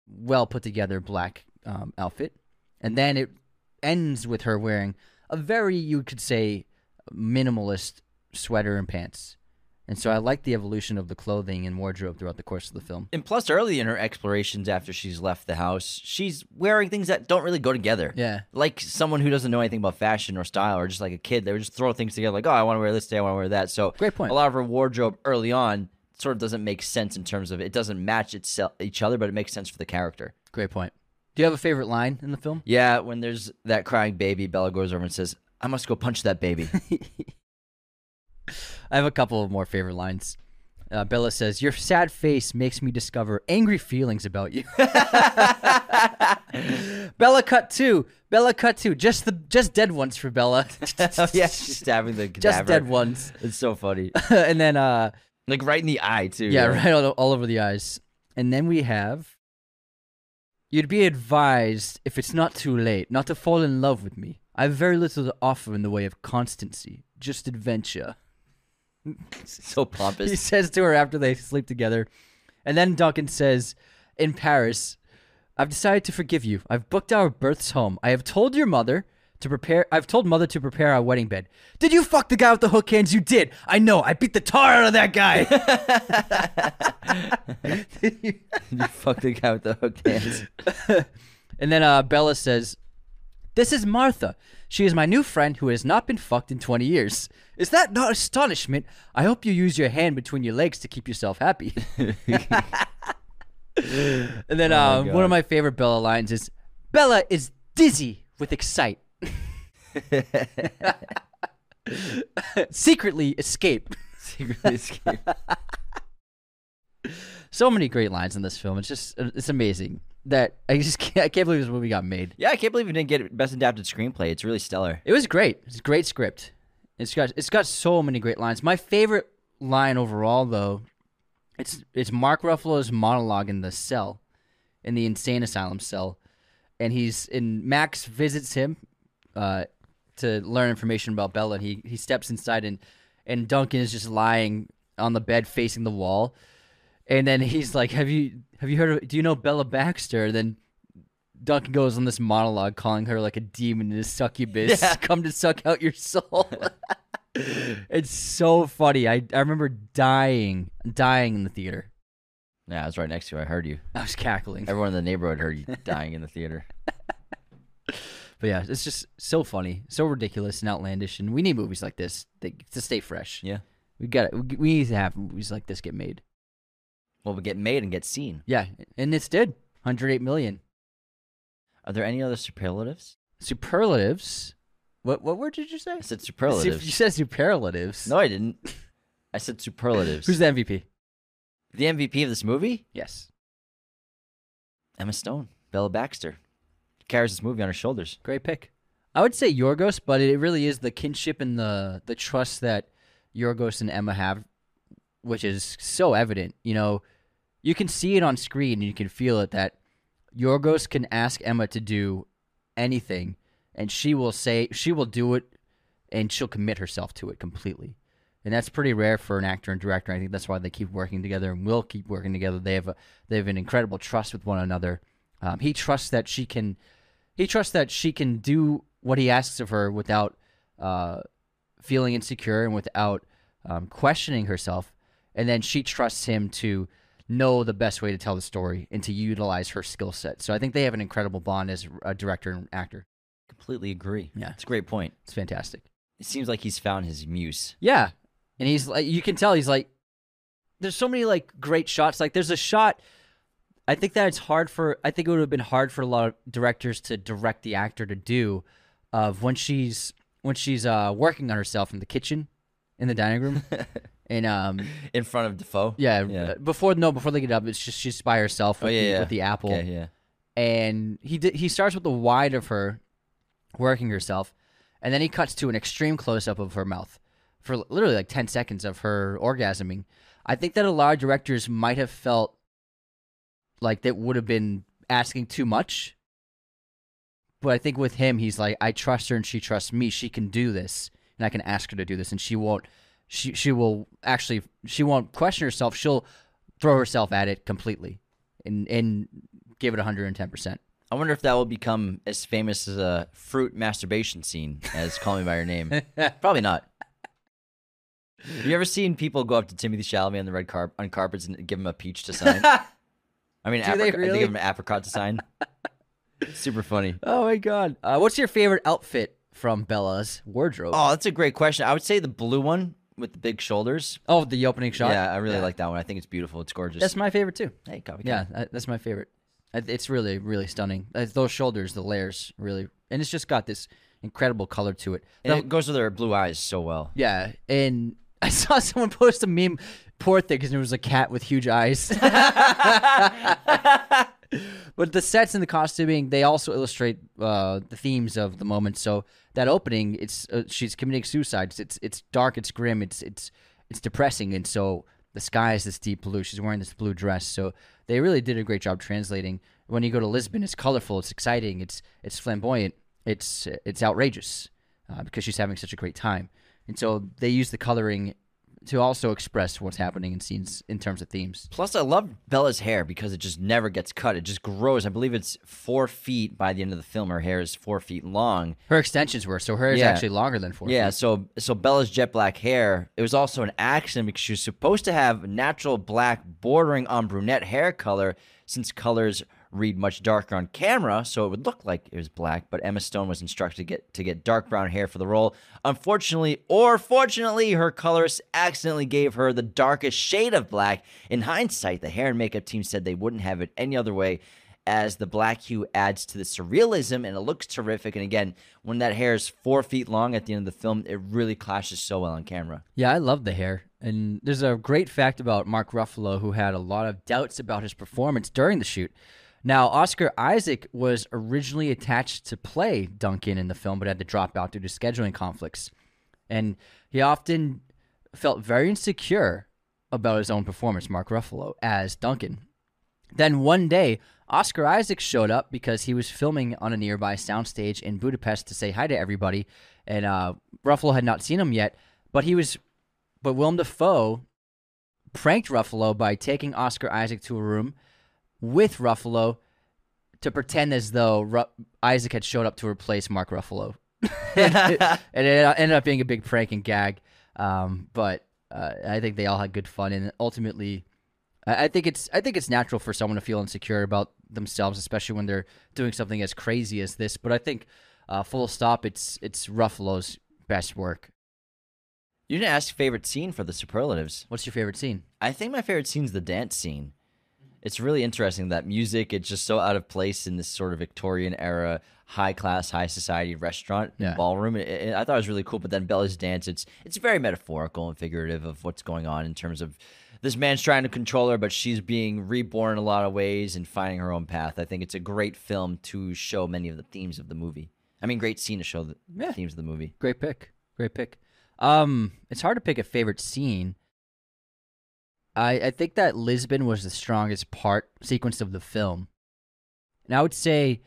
well put together black um, outfit, and then it ends with her wearing a very, you could say, minimalist sweater and pants. And so I like the evolution of the clothing and wardrobe throughout the course of the film. And plus, early in her explorations after she's left the house, she's wearing things that don't really go together. Yeah. Like someone who doesn't know anything about fashion or style, or just like a kid, they would just throw things together like, oh, I want to wear this today, I want to wear that. So Great point. A lot of her wardrobe early on sort of doesn't make sense in terms of it doesn't match itself each other, but it makes sense for the character. Great point. Do you have a favorite line in the film? Yeah, when there's that crying baby, Bella goes over and says, I must go punch that baby. I have a couple of more favorite lines. Uh, Bella says, your sad face makes me discover angry feelings about you. Bella cut two. Bella cut two. Just the just dead ones for Bella. Oh, yeah, she's stabbing the cadaver. Just dead ones. It's so funny. And then, uh, like right in the eye, too. yeah, right all, all over the eyes. And then we have, you'd be advised, if it's not too late, not to fall in love with me. I have very little to offer in the way of constancy, just adventure. So pompous. He says to her after they sleep together. And then Duncan says, in Paris, I've decided to forgive you. I've booked our berths home. I have told your mother to prepare. I've told mother to prepare our wedding bed. Did you fuck the guy with the hook hands? You did. I know. I beat the tar out of that guy. you, you fuck the guy with the hook hands. And then uh, Bella says, this is Martha. She is my new friend who has not been fucked in twenty years. Is that not astonishment? I hope you use your hand between your legs to keep yourself happy. And then Oh uh, my one of God. my favorite Bella lines is, Bella is dizzy with excite. Secretly escape. Secretly escape. So many great lines in this film. It's just, it's amazing that I just can't, I can't believe this movie got made. Yeah, I can't believe we didn't get Best Adapted Screenplay. It's really stellar. It was great. It's a great script. It's got it's got so many great lines. My favorite line overall, though, it's it's Mark Ruffalo's monologue in the cell, in the insane asylum cell, and he's and Max visits him, uh, to learn information about Bella. And he he steps inside and and Duncan is just lying on the bed facing the wall, and then he's like, "Have you have you heard of? Do you know Bella Baxter?" And then Duncan goes on this monologue calling her like a demon and a succubus, Yeah. come to suck out your soul. It's so funny. I, I remember dying, dying in the theater. Yeah, I was right next to you. I heard you. I was cackling. Everyone in the neighborhood heard you dying in the theater. But yeah, it's just so funny, so ridiculous and outlandish, and we need movies like this they, to stay fresh. Yeah. We got we, we need to have movies like this get made. Well, we get made and get seen. Yeah, and it's did. one hundred eight million. Are there any other superlatives? Superlatives? What what word did you say? I said superlatives. You said superlatives. No, I didn't. I said superlatives. Who's the M V P? the M V P of this movie? Yes. Emma Stone. Bella Baxter. Carries this movie on her shoulders. Great pick. I would say Yorgos, but it really is the kinship and the the trust that Yorgos and Emma have, which is so evident. You know, you can see it on screen and you can feel it that Yorgos can ask Emma to do anything and she will say she will do it and she'll commit herself to it completely. And that's pretty rare for an actor and director. I think that's why they keep working together and will keep working together. They have a they have an incredible trust with one another. Um, he trusts that she can he trusts that she can do what he asks of her without uh, feeling insecure and without um, questioning herself. And then she trusts him to know the best way to tell the story and to utilize her skill set. So I think they have an incredible bond as a director and actor. Completely agree. Yeah. It's a great point. It's fantastic. It seems like he's found his muse. Yeah. And he's like, you can tell he's like, there's so many like great shots. Like there's a shot, I think that it's hard for, I think it would have been hard for a lot of directors to direct the actor to do of when she's, when she's uh, working on herself in the kitchen, in the dining room. And um, In front of Defoe? yeah, Yeah. before no, before they get up, it's just she's by herself with, Oh, yeah, the, yeah. with the apple. Okay, yeah. And he did, he starts with the wide of her working herself, and then he cuts to an extreme close up of her mouth for literally like ten seconds of her orgasming. I think that a lot of directors might have felt like that would have been asking too much. But I think with him, he's like, I trust her and she trusts me. She can do this, and I can ask her to do this, and she won't. She she will actually she won't question herself. She'll throw herself at it completely, and and give it one hundred ten percent. I wonder if that will become as famous as a fruit masturbation scene as Call Me By Your Name. Probably not. Have you ever seen people go up to Timothée Chalamet on the red carpet on carpets and give him a peach to sign? I mean, Do apricot, they they really? give him an apricot to sign. Super funny. Oh my god! Uh, what's your favorite outfit from Bella's wardrobe? Oh, that's a great question. I would say the blue one with the big shoulders. Oh, the opening shot. Yeah, I really like that one. I think it's beautiful. It's gorgeous. That's my favorite too. hey, copy. Yeah, I- that's my favorite. I- It's really, really stunning. Uh, Those shoulders, the layers, really, and it's just got this incredible color to it. And The- it goes with her blue eyes so well. yeah, and I saw someone post a meme, poor thing, because it was a cat with huge eyes. But the sets and the costuming, they also illustrate uh, the themes of the moment. So that opening, it's uh, she's committing suicide. It's it's dark, it's grim, it's it's it's depressing, and so the sky is this deep blue. She's wearing this blue dress. So they really did a great job translating. When you go to Lisbon, it's colorful, it's exciting, it's it's flamboyant, it's it's outrageous uh, because she's having such a great time. And so they use the coloring to also express what's happening in scenes in terms of themes. Plus, I love Bella's hair because it just never gets cut. It just grows. I believe it's four feet by the end of the film. Her hair is four feet long. Her extensions were, so her is Yeah. actually longer than four Yeah, feet. so so Bella's jet black hair, it was also an accident because she was supposed to have natural black bordering on brunette hair color since colors read much darker on camera, so it would look like it was black, but Emma Stone was instructed to get to get dark brown hair for the role. Unfortunately, or fortunately, her colorist accidentally gave her the darkest shade of black. In hindsight, the hair and makeup team said they wouldn't have it any other way, as the black hue adds to the surrealism and it looks terrific. And again, when that hair is four feet long at the end of the film, it really clashes so well on camera. Yeah, I love the hair. And there's a great fact about Mark Ruffalo, who had a lot of doubts about his performance during the shoot. Now, Oscar Isaac was originally attached to play Duncan in the film, but had to drop out due to scheduling conflicts. And he often felt very insecure about his own performance, Mark Ruffalo, as Duncan. Then one day, Oscar Isaac showed up because he was filming on a nearby soundstage in Budapest to say hi to everybody. And uh, Ruffalo had not seen him yet, but he was, but Willem Dafoe pranked Ruffalo by taking Oscar Isaac to a room with Ruffalo to pretend as though Ru- Isaac had showed up to replace Mark Ruffalo. and, it, and it ended up being a big prank and gag. Um, but uh, I think they all had good fun, and ultimately, I, I think it's I think it's natural for someone to feel insecure about themselves, especially when they're doing something as crazy as this. But I think, uh, full stop, it's it's Ruffalo's best work. You didn't ask favorite scene for the superlatives. What's your favorite scene? I think my favorite scene is the dance scene. It's really interesting, that music, it's just so out of place in this sort of Victorian era, high class, high society restaurant Yeah. ballroom. It, it- I thought it was really cool. But then Bella's dance, it's it's very metaphorical and figurative of what's going on in terms of this man's trying to control her, but she's being reborn in a lot of ways and finding her own path. I think it's a great film to show many of the themes of the movie. I mean, great scene to show the Yeah. themes of the movie. Great pick. Great pick. Um, it's hard to pick a favorite scene. I I think that Lisbon was the strongest part sequence of the film, and I would say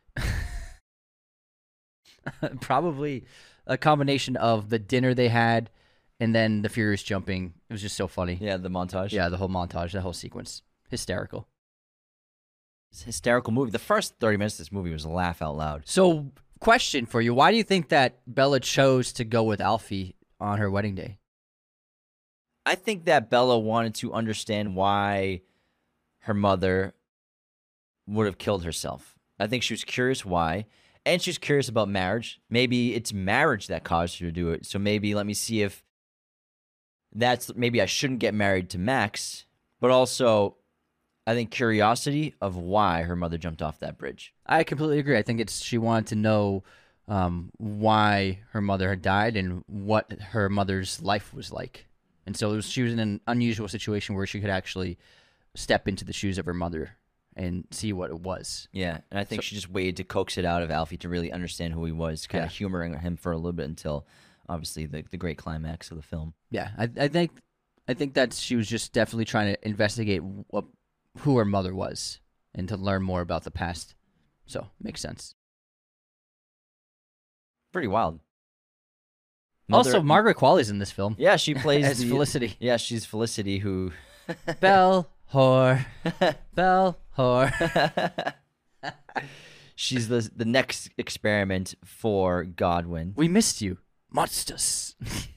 probably a combination of the dinner they had and then the Furious jumping. It was just so funny. Yeah, the montage. Yeah, the whole montage, the whole sequence, hysterical. It's a hysterical movie. The first thirty minutes of this movie was a laugh out loud. So, question for you: why do you think that Bella chose to go with Alfie on her wedding day? I think that Bella wanted to understand why her mother would have killed herself. I think she was curious why, and she was curious about marriage. Maybe it's marriage that caused her to do it. So maybe let me see if that's, maybe I shouldn't get married to Max, but also I think curiosity of why her mother jumped off that bridge. I completely agree. I think it's she wanted to know um, why her mother had died and what her mother's life was like. And so it was, she was in an unusual situation where she could actually step into the shoes of her mother and see what it was. Yeah, and I think So- she just waited to coax it out of Alfie to really understand who he was, kind Yeah. of humoring him for a little bit until, obviously, the, the great climax of the film. Yeah, I, I think I think that she was just definitely trying to investigate what, who her mother was and to learn more about the past. So makes sense. Pretty wild. Also, Mother- Margaret Qualley's in this film Yeah, she plays as the, Felicity. Yeah, she's Felicity, who Belle whore, Belle whore. She's the the next experiment for Godwin. We missed you, monsters.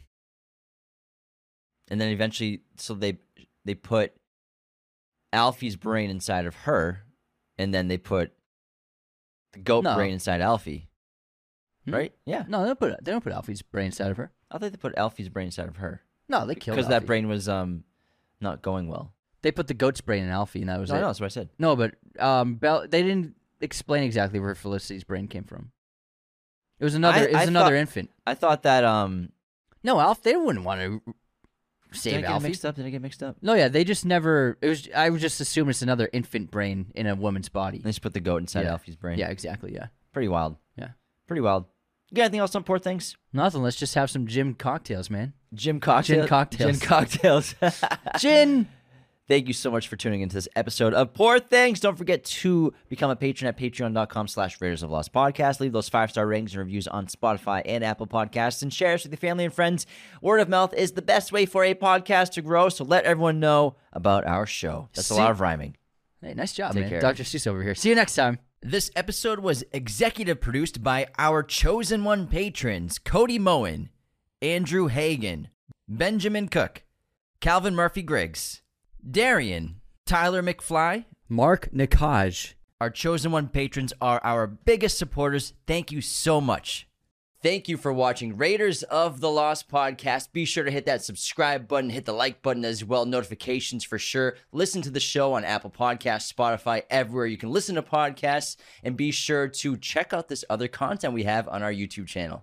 And then eventually, so they they put Alfie's brain inside of her, and then they put the goat No. brain inside Alfie. Hmm? Right? Yeah. No, they don't put they don't put Alfie's brain inside of her. I thought they put Alfie's brain inside of her. No, they killed Because that Alfie. brain was um not going well. They put the goat's brain in Alfie, and that was No, it. no, that's what I said. No, but um, Bell, they didn't explain exactly where Felicity's brain came from. It was another. I- it was I another thought- infant. I thought that um No, Alf. They wouldn't want to did I save get Alfie. mixed up? Did I get mixed up? No, yeah, they just never. It was. I would just assume it's another infant brain in a woman's body. They just put the goat inside Yeah. Alfie's brain. Yeah, exactly. Yeah, Pretty wild. Yeah. Pretty wild. You got anything else on Poor Things? nothing. Let's just have some gin cocktails, man. Gin cocktails. Gin cocktails. Gin cocktails. Gin. Thank you so much for tuning into this episode of Poor Things. Don't forget to become a patron at patreon.com slash Raiders of Lost Podcast. Leave those five-star ratings and reviews on Spotify and Apple Podcasts, and share us with your family and friends. Word of mouth is the best way for a podcast to grow, so let everyone know about our show. That's a See- lot of rhyming. Hey, nice job, Take man. care. Doctor Seuss over here. See you next time. This episode was executive produced by our chosen one patrons, Cody Moen, Andrew Hagan, Benjamin Cook, Calvin Murphy Griggs, Darian, Tyler McFly. Mark Nikaj. Our chosen one patrons are our biggest supporters. Thank you so much. Thank you for watching Raiders of the Lost Podcast. Be sure to hit that subscribe button, hit the like button as well, notifications for sure. Listen to the show on Apple Podcasts, Spotify, everywhere you can listen to podcasts, and be sure to check out this other content we have on our YouTube channel.